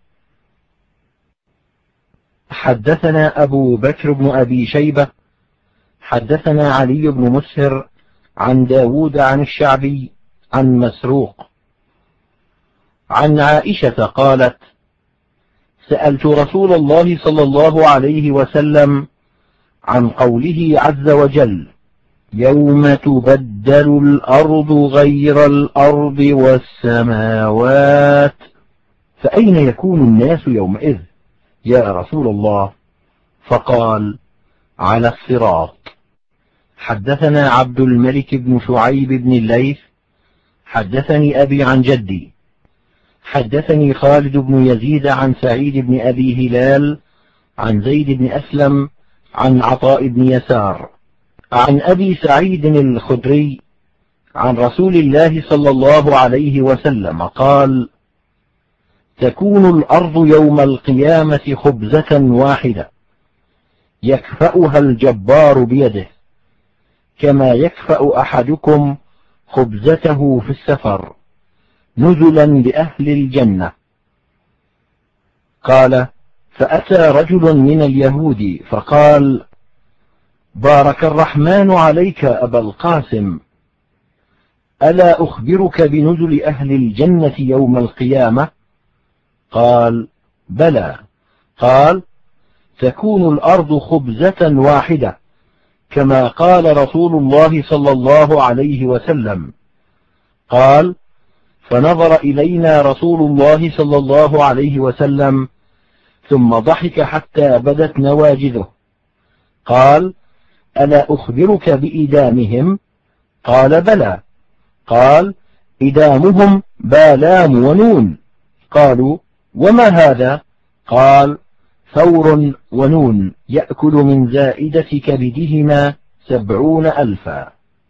حدثنا أبو بكر بن أبي شيبة حدثنا علي بن مسهر عن داود عن الشعبي عن مسروق عن عائشة قالت سألت رسول الله صلى الله عليه وسلم عن قوله عز وجل يوم تبدل الأرض غير الأرض والسماوات. فأين يكون الناس يومئذ يا رسول الله؟ فقال: على الصراط. حدثنا عبد الملك بن شعيب بن الليث حدثني أبي عن جدي حدثني خالد بن يزيد عن سعيد بن أبي هلال عن زيد بن أسلم عن عطاء بن يسار عن أبي سعيد الخدري عن رسول الله صلى الله عليه وسلم قال: تكون الأرض يوم القيامة خبزة واحدة يكفأها الجبار بيده، كما يكفأ أحدكم خبزته في السفر نزلا لأهل الجنة. قال: فأتى رجل من اليهود فقال: بارك الرحمن عليك أبا القاسم، ألا أخبرك بنزل أهل الجنة يوم القيامة؟ قال: بلى. قال: تكون الأرض خبزة واحدة كما قال رسول الله صلى الله عليه وسلم. قال: فنظر إلينا رسول الله صلى الله عليه وسلم ثم ضحك حتى بدت نواجذه. قال: ألا أخبرك بإدامهم؟ قال: بلى. قال: إدامهم بالام ونون. قالوا: وما هذا؟ قال: ثور ونون يأكل من زائدة كبدهما سبعون ألفا.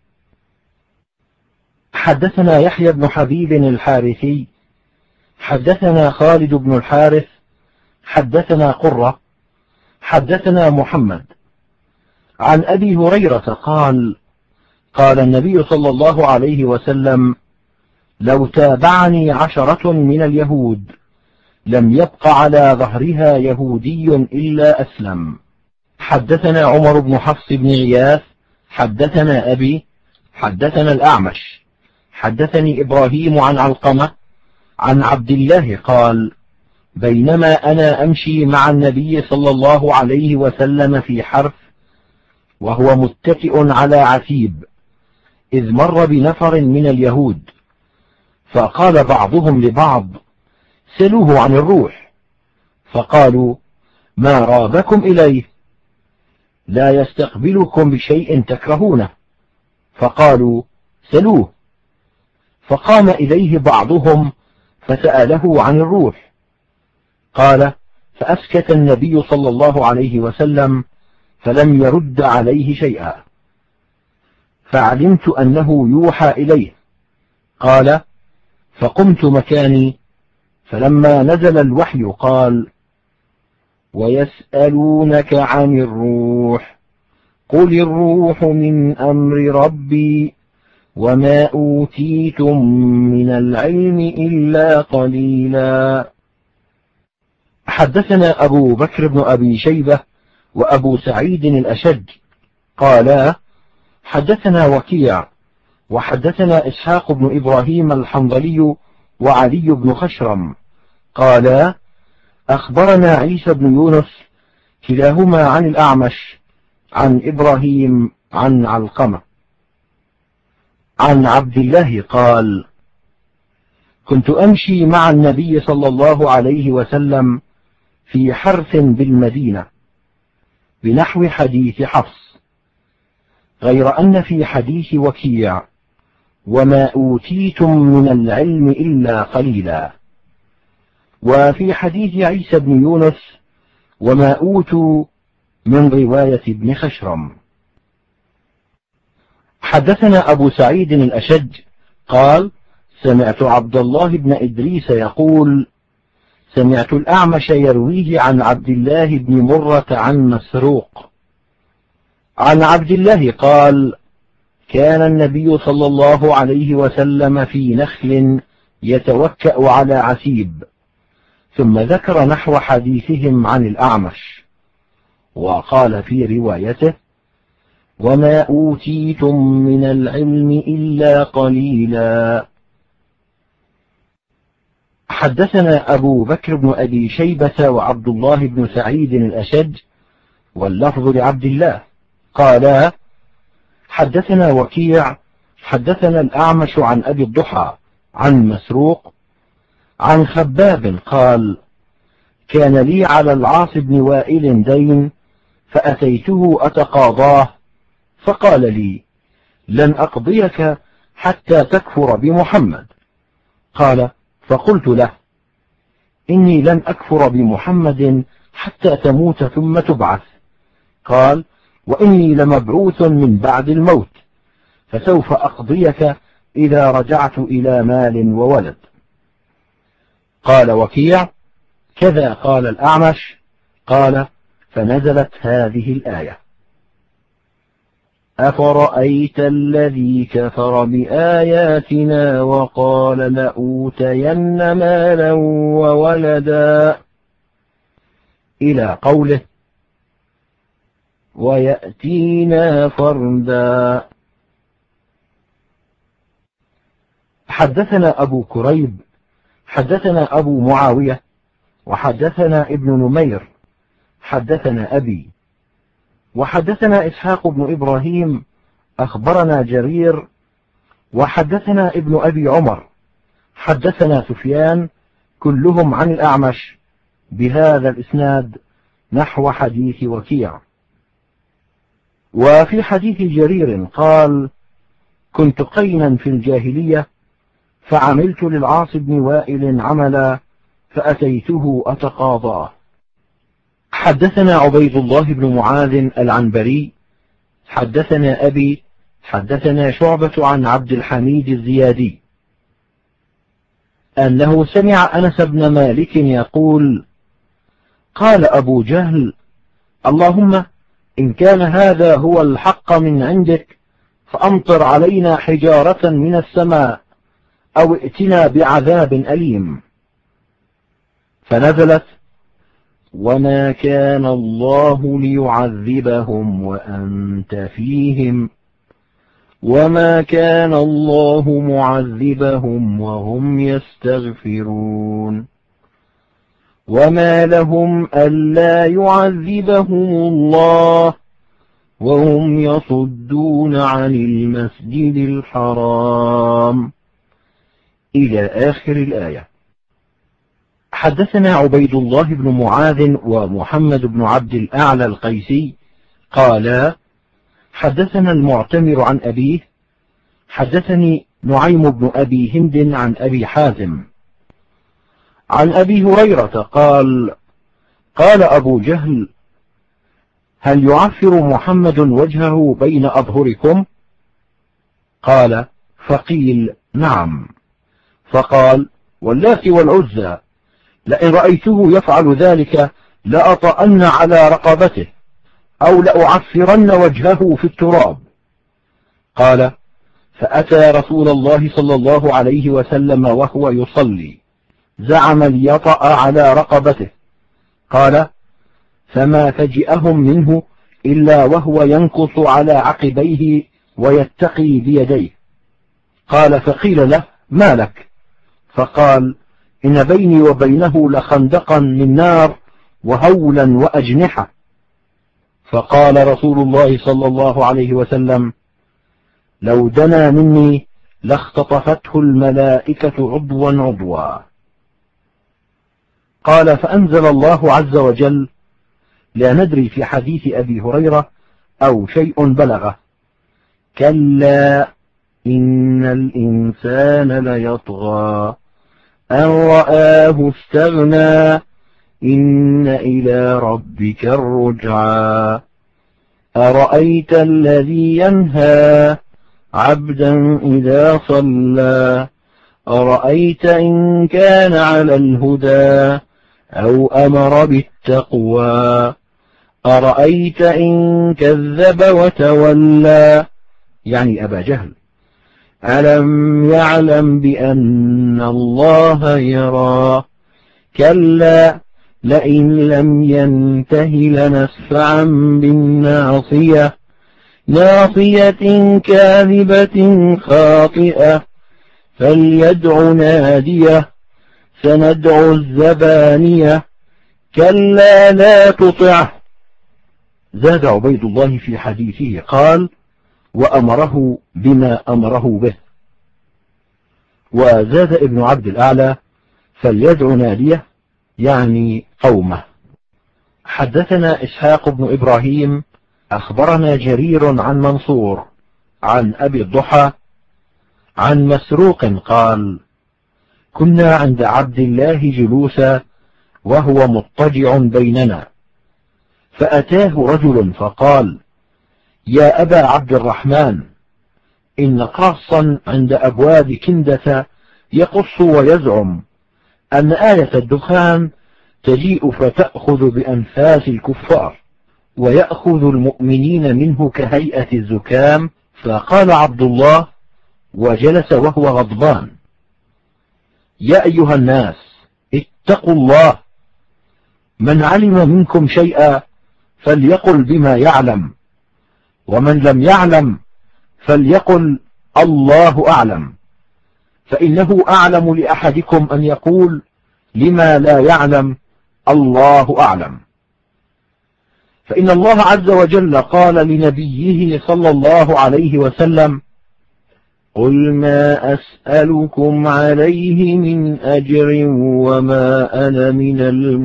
حدثنا يحيى بن حبيب الحارثي حدثنا خالد بن الحارث حدثنا قرة حدثنا محمد عن أبي هريرة قال: قال النبي صلى الله عليه وسلم: لو تابعني عشرة من اليهود لم يبق على ظهرها يهودي إلا أسلم. حدثنا عمر بن حفص بن غياث حدثنا أبي حدثنا الأعمش حدثني إبراهيم عن علقمة عن عبد الله قال: بينما أنا أمشي مع النبي صلى الله عليه وسلم في حرث وهو متكئ على عتيب، إذ مر بنفر من اليهود، فقال بعضهم لبعض: سلوه عن الروح. فقالوا: ما رابكم إليه؟ لا يستقبلكم بشيء تكرهونه. فقالوا: سلوه. فقام إليه بعضهم فسأله عن الروح. قال: فأسكت النبي صلى الله عليه وسلم فلم يرد عليه شيئا، فعلمت أنه يوحى إليه. قال: فقمت مكاني، فلما نزل الوحي قال: ويسألونك عن الروح قل الروح من أمر ربي وما أوتيتم من العلم إلا قليلا. حدثنا أبو بكر بن أبي شيبة وأبو سعيد الأشج قالا: حدثنا وكيع وحدثنا إسحاق بن إبراهيم الحنظلي وعلي بن خشرم قالا: أخبرنا عيسى بن يونس كلاهما عن الأعمش عن إبراهيم عن علقمة عن عبد الله قال: كنت أمشي مع النبي صلى الله عليه وسلم في حرث بالمدينة بنحو حديث حفص، غير أن في حديث وكيع: وما أوتيتم من العلم إلا قليلا، وفي حديث عيسى بن يونس: وما أوتوا، من رواية ابن خشرم. حدثنا أبو سعيد الأشج قال: سمعت عبد الله بن إدريس يقول: سمعت الأعمش يرويه عن عبد الله بن مرة عن مسروق عن عبد الله قال: كان النبي صلى الله عليه وسلم في نخل يتوكأ على عتيب، ثم ذكر نحو حديثهم عن الأعمش، وقال في روايته: وما أوتيتم من العلم إلا قليلا. حدثنا أبو بكر بن أبي شيبة وعبد الله بن سعيد الأشج واللفظ لعبد الله قالا: حدثنا وكيع حدثنا الأعمش عن أبي الضحى عن مسروق عن خباب قال: كان لي على العاص بن وائل دين فأتيته أتقاضاه، فقال لي: لن أقضيك حتى تكفر بمحمد. قال: فقلت له: إني لن أكفر بمحمد حتى تموت ثم تبعث. قال: وإني لمبعوث من بعد الموت، فسوف أقضيك إذا رجعت إلى مال وولد. قال وكيع: كذا قال الأعمش. قال: فنزلت هذه الآية: أفرأيت الذي كفر بآياتنا وقال لأوتين مالا وولدا، إلى قوله: ويأتينا فردا. حدثنا أبو كريب حدثنا أبو معاوية وحدثنا ابن نمير حدثنا أبي وحدثنا إسحاق بن إبراهيم أخبرنا جرير وحدثنا ابن أبي عمر حدثنا سفيان كلهم عن الأعمش بهذا الإسناد نحو حديث وكيع. وفي حديث جرير قال: كنت قينا في الجاهلية فعملت للعاص بن وائل عملا فأتيته أتقاضاه. حدثنا عبيد الله بن معاذ العنبري حدثنا أبي حدثنا شعبة عن عبد الحميد الزيادي أنه سمع أنس بن مالك يقول: قال أبو جهل: اللهم إن كان هذا هو الحق من عندك فأمطر علينا حجارة من السماء أو ائتنا بعذاب أليم. فنزلت: وما كان الله ليعذبهم وأنت فيهم وما كان الله معذبهم وهم يستغفرون وما لهم ألا يعذبهم الله وهم يصدون عن المسجد الحرام، إلى آخر الآية. حدثنا عبيد الله بن معاذ ومحمد بن عبد الأعلى القيسي قالا: حدثنا المعتمر عن أبيه حدثني نعيم بن أبي هند عن أبي حازم عن أبي هريرة قال: قال أبو جهل: هل يعفر محمد وجهه بين أظهركم؟ قال: فقيل: نعم. فقال: واللات والعزى لئن رأيته يفعل ذلك لأطأن على رقبته أو لأعفرن وجهه في التراب. قال: فأتى رسول الله صلى الله عليه وسلم وهو يصلي زعم ليطأ على رقبته. قال: فما فجئهم منه إلا وهو ينكص على عقبيه ويتقي بيديه. قال: فقيل له: ما لك؟ فقال: إن بيني وبينه لخندقا من نار وهولا وأجنحة. فقال رسول الله صلى الله عليه وسلم: لو دنا مني لاختطفته الملائكة عضوا عضوا. قال: فأنزل الله عز وجل: لا ندري في حديث أبي هريرة أو شيء بلغه: كلا إن الإنسان ليطغى أن رآه استغنى إن إلى ربك الرجعى أرأيت الذي ينهى عبدا إذا صلى أرأيت إن كان على الهدى أو أمر بالتقوى أرأيت إن كذب وتولى، يعني أبا جهل. ألم يعلم بأن الله يرى كلا لئن لم ينته لنسفعا بالناصية ناصية كاذبة خاطئة فليدع ناديه سندع الزبانية كلا لا تطعه. زاد عبيد الله في حديثه قال: وأمره بما أمره به. وزاد ابن عبد الأعلى: فليدع ناديه، يعني قومه. حدثنا إسحاق بن إبراهيم أخبرنا جرير عن منصور عن أبي الضحى عن مسروق قال: كنا عند عبد الله جلوسا وهو مضطجع بيننا، فأتاه رجل فقال: يا أبا عبد الرحمن، إن قاصا عند أبواب كندة يقص ويزعم أن آية الدخان تجيء فتأخذ بأنفاس الكفار ويأخذ المؤمنين منه كهيئة الزكام. فقال عبد الله وجلس وهو غضبان: يا أيها الناس، اتقوا الله، من علم منكم شيئا فليقل بما يعلم، ومن لم يعلم فليقل الله أعلم، فإنه أعلم لأحدكم أن يقول لما لا يعلم الله أعلم. فإن الله عز وجل قال لنبيه صلى الله عليه وسلم: قل ما أسألكم عليه من أجر وما أنا من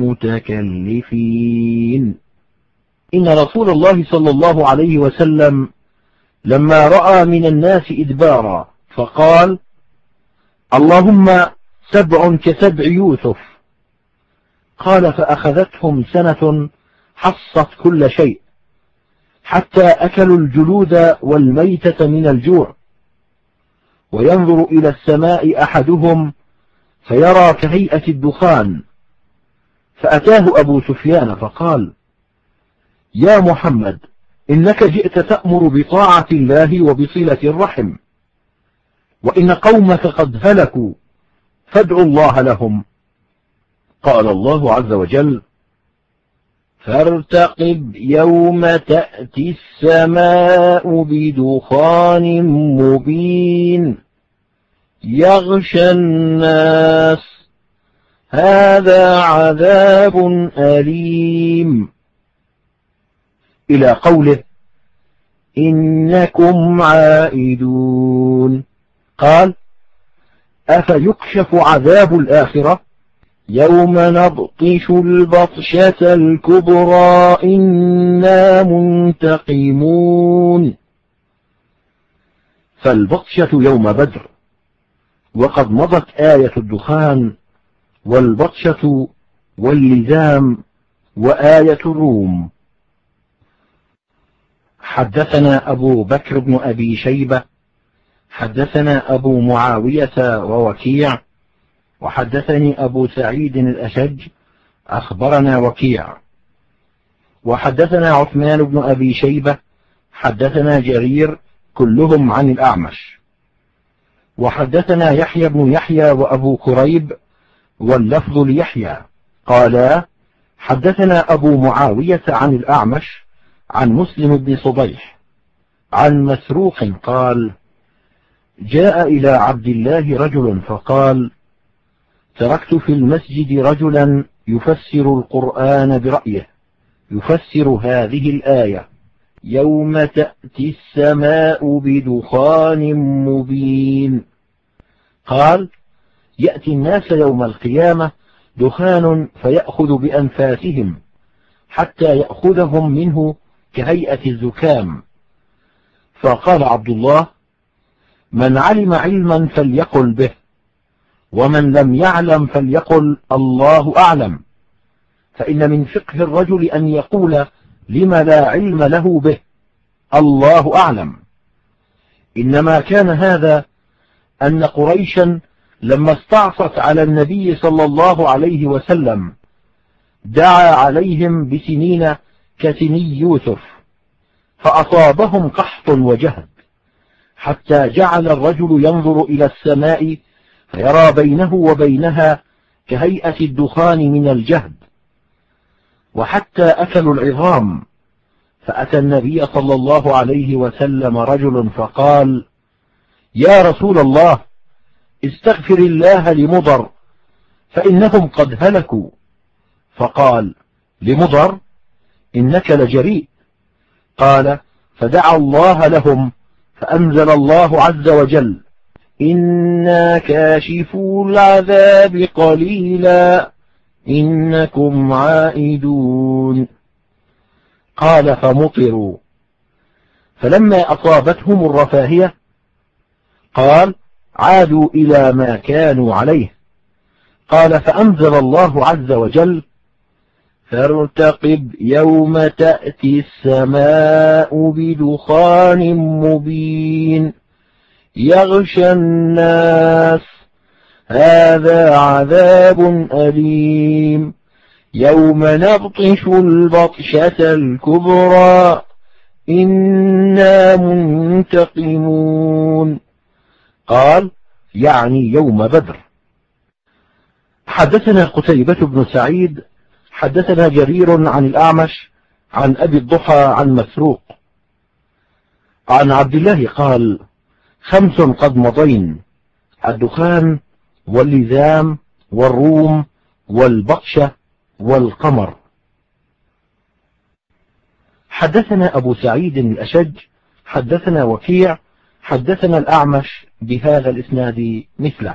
المتكلفين. إن رسول الله صلى الله عليه وسلم لما رأى من الناس إدبارا فقال: اللهم سبع كسبع يوسف. قال: فأخذتهم سنة حصت كل شيء، حتى أكلوا الجلود والميتة من الجوع، وينظر إلى السماء أحدهم فيرى كهيئة الدخان. فأتاه أبو سفيان فقال: يا محمد، إنك جئت تأمر بطاعة الله وبصلة الرحم، وإن قومك قد هلكوا، فادعوا الله لهم. قال الله عز وجل: فارتقب يوم تأتي السماء بدخان مبين يغشى الناس، هذا عذاب أليم، إلى قوله: إنكم عائدون. قال: أفيكشف عذاب الآخرة يوم نبطش البطشة الكبرى إنا منتقمون. فالبطشة يوم بدر، وقد مضت آية الدخان والبطشة واللزام وآية الروم. حدثنا أبو بكر بن أبي شيبة حدثنا أبو معاوية ووكيع وحدثني أبو سعيد الأشج أخبرنا وكيع وحدثنا عثمان بن أبي شيبة حدثنا جرير كلهم عن الأعمش وحدثنا يحيى بن يحيى وأبو كريب واللفظ ليحيى قالا: حدثنا أبو معاوية عن الأعمش عن مسلم بن صبيح عن مسروق قال: جاء إلى عبد الله رجل فقال: تركت في المسجد رجلا يفسر القرآن برأيه، يفسر هذه الآية: يوم تأتي السماء بدخان مبين. قال: يأتي الناس يوم القيامة دخان فيأخذ بأنفاسهم حتى يأخذهم منه كهيئة الزكام. فقال عبد الله: من علم علما فليقل به، ومن لم يعلم فليقل الله أعلم، فإن من فقه الرجل أن يقول لما لا علم له به الله أعلم. إنما كان هذا أن قريشا لما استعصت على النبي صلى الله عليه وسلم دعا عليهم بسنين كسني يوسف، فأصابهم قحط وجهد، حتى جعل الرجل ينظر إلى السماء فيرى بينه وبينها كهيئة الدخان من الجهد، وحتى أكلوا العظام. فأتى النبي صلى الله عليه وسلم رجل فقال: يا رسول الله، استغفر الله لمضر فإنهم قد هلكوا. فقال: لمضر؟ إنك لجريء. قال: فدعا الله لهم فأنزل الله عز وجل: إنا كاشفو العذاب قليلا إنكم عائدون. قال: فمطروا. فلما أصابتهم الرفاهية قال: عادوا إلى ما كانوا عليه. قال: فأنزل الله عز وجل: فارتقب يوم تأتي السماء بدخان مبين يغشى الناس هذا عذاب أليم يوم نبطش البطشة الكبرى إنا منتقمون. قال: يعني يوم بدر. حدثنا قتيبة بن سعيد حدثنا جرير عن الأعمش عن أبي الضحى عن مسروق عن عبد الله قال: خمس قد مضين: الدخان واللزام والروم والبطشة والقمر. حدثنا أبو سعيد الأشج حدثنا وكيع حدثنا الأعمش بهذا الإسناد مثله.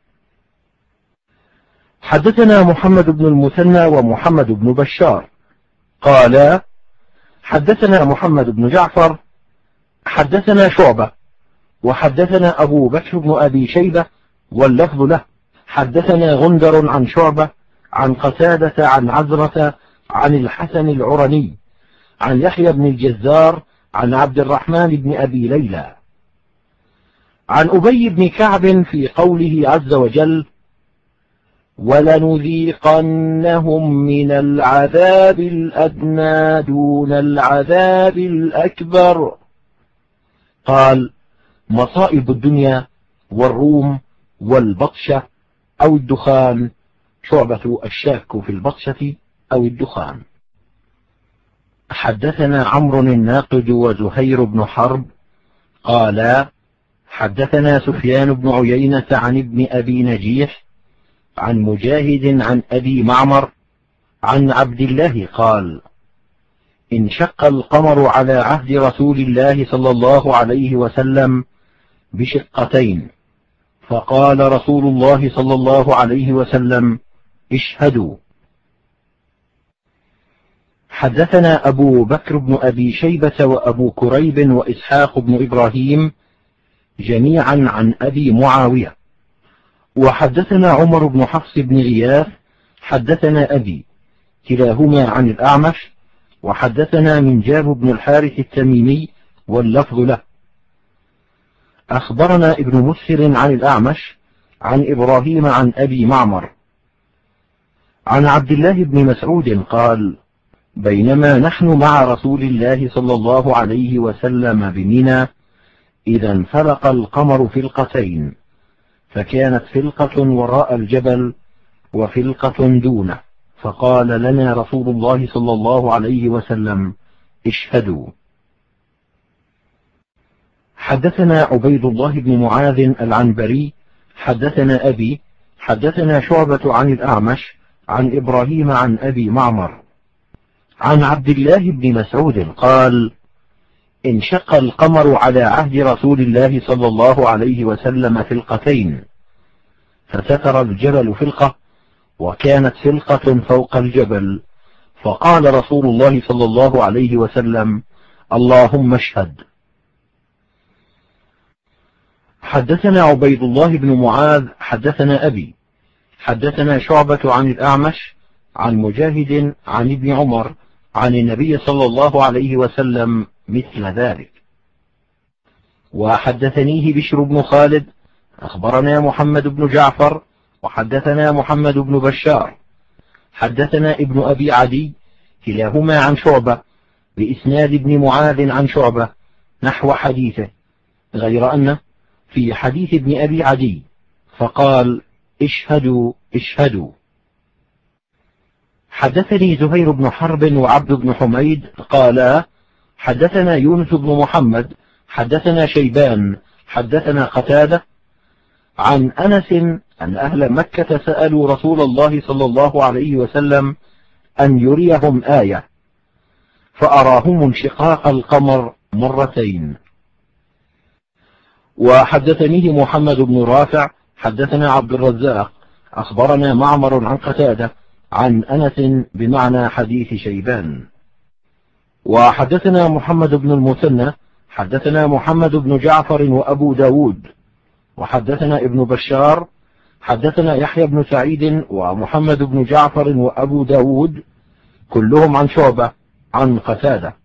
حدثنا محمد بن المثنى ومحمد بن بشار قالا: حدثنا محمد بن جعفر حدثنا شعبة وحدثنا أبو بكر بن أبي شيبة واللفظ له. حدثنا غندر عن شعبة عن قتادة عن عزرة عن الحسن العرني عن يحيى بن الجزار عن عبد الرحمن بن أبي ليلى عن أبي بن كعب في قوله عز وجل: ولنذيقنهم من العذاب الأدنى دون العذاب الأكبر. قال: مصائب الدنيا والروم والبطشة أو الدخان. شعبة الشاك في البطشة أو الدخان. حدثنا عمرو الناقد وزهير بن حرب قالا: حدثنا سفيان بن عيينة عن ابن أبي نجيح عن مجاهد عن أبي معمر عن عبد الله قال: انشق القمر على عهد رسول الله صلى الله عليه وسلم بشقتين، فقال رسول الله صلى الله عليه وسلم: اشهدوا. حدثنا أبو بكر بن أبي شيبة وأبو كريب وإسحاق بن إبراهيم جميعا عن أبي معاوية. وحدثنا عمر بن حفص بن غياث حدثنا أبي كلاهما عن الأعمش وحدثنا منجاب بن الحارث التميمي واللفظ له. أخبرنا ابن مسهر عن الأعمش عن إبراهيم عن أبي معمر عن عبد الله بن مسعود قال: بينما نحن مع رسول الله صلى الله عليه وسلم بمنى إذا انفلق القمر فلقتين، فكانت فلقة وراء الجبل وفلقة دونه، فقال لنا رسول الله صلى الله عليه وسلم: اشهدوا. حدثنا عبيد الله بن معاذ العنبري حدثنا أبي حدثنا شعبة عن الأعمش عن إبراهيم عن أبي معمر عن عبد الله بن مسعود قال: انشق القمر على عهد رسول الله صلى الله عليه وسلم فلقتين، فستر الجبل فلقة وكانت فلقة فوق الجبل، فقال رسول الله صلى الله عليه وسلم: اللهم اشهد. حدثنا عبيد الله بن معاذ حدثنا أبي حدثنا شعبة عن الأعمش عن مجاهد عن ابن عمر عن النبي صلى الله عليه وسلم مثل ذلك. وحدثنيه بشر بن خالد أخبرنا محمد بن جعفر وحدثنا محمد بن بشار حدثنا ابن أبي عدي كلاهما عن شعبة بإسناد ابن معاذ عن شعبة نحو حديثه، غير أنه في حديث ابن أبي عدي فقال: اشهدوا اشهدوا. حدثني زهير بن حرب وعبد بن حميد قالا: حدثنا يونس بن محمد حدثنا شيبان حدثنا قتادة عن أنس أن أهل مكة سألوا رسول الله صلى الله عليه وسلم أن يريهم آية، فأراهم انشقاق القمر مرتين. وحدثنيه محمد بن رافع حدثنا عبد الرزاق أخبرنا معمر عن قتادة عن أنس بمعنى حديث شيبان. وحدثنا محمد بن المثنى حدثنا محمد بن جعفر وأبو داود وحدثنا ابن بشار حدثنا يحيى بن سعيد ومحمد بن جعفر وأبو داود كلهم عن شعبة عن قتادة.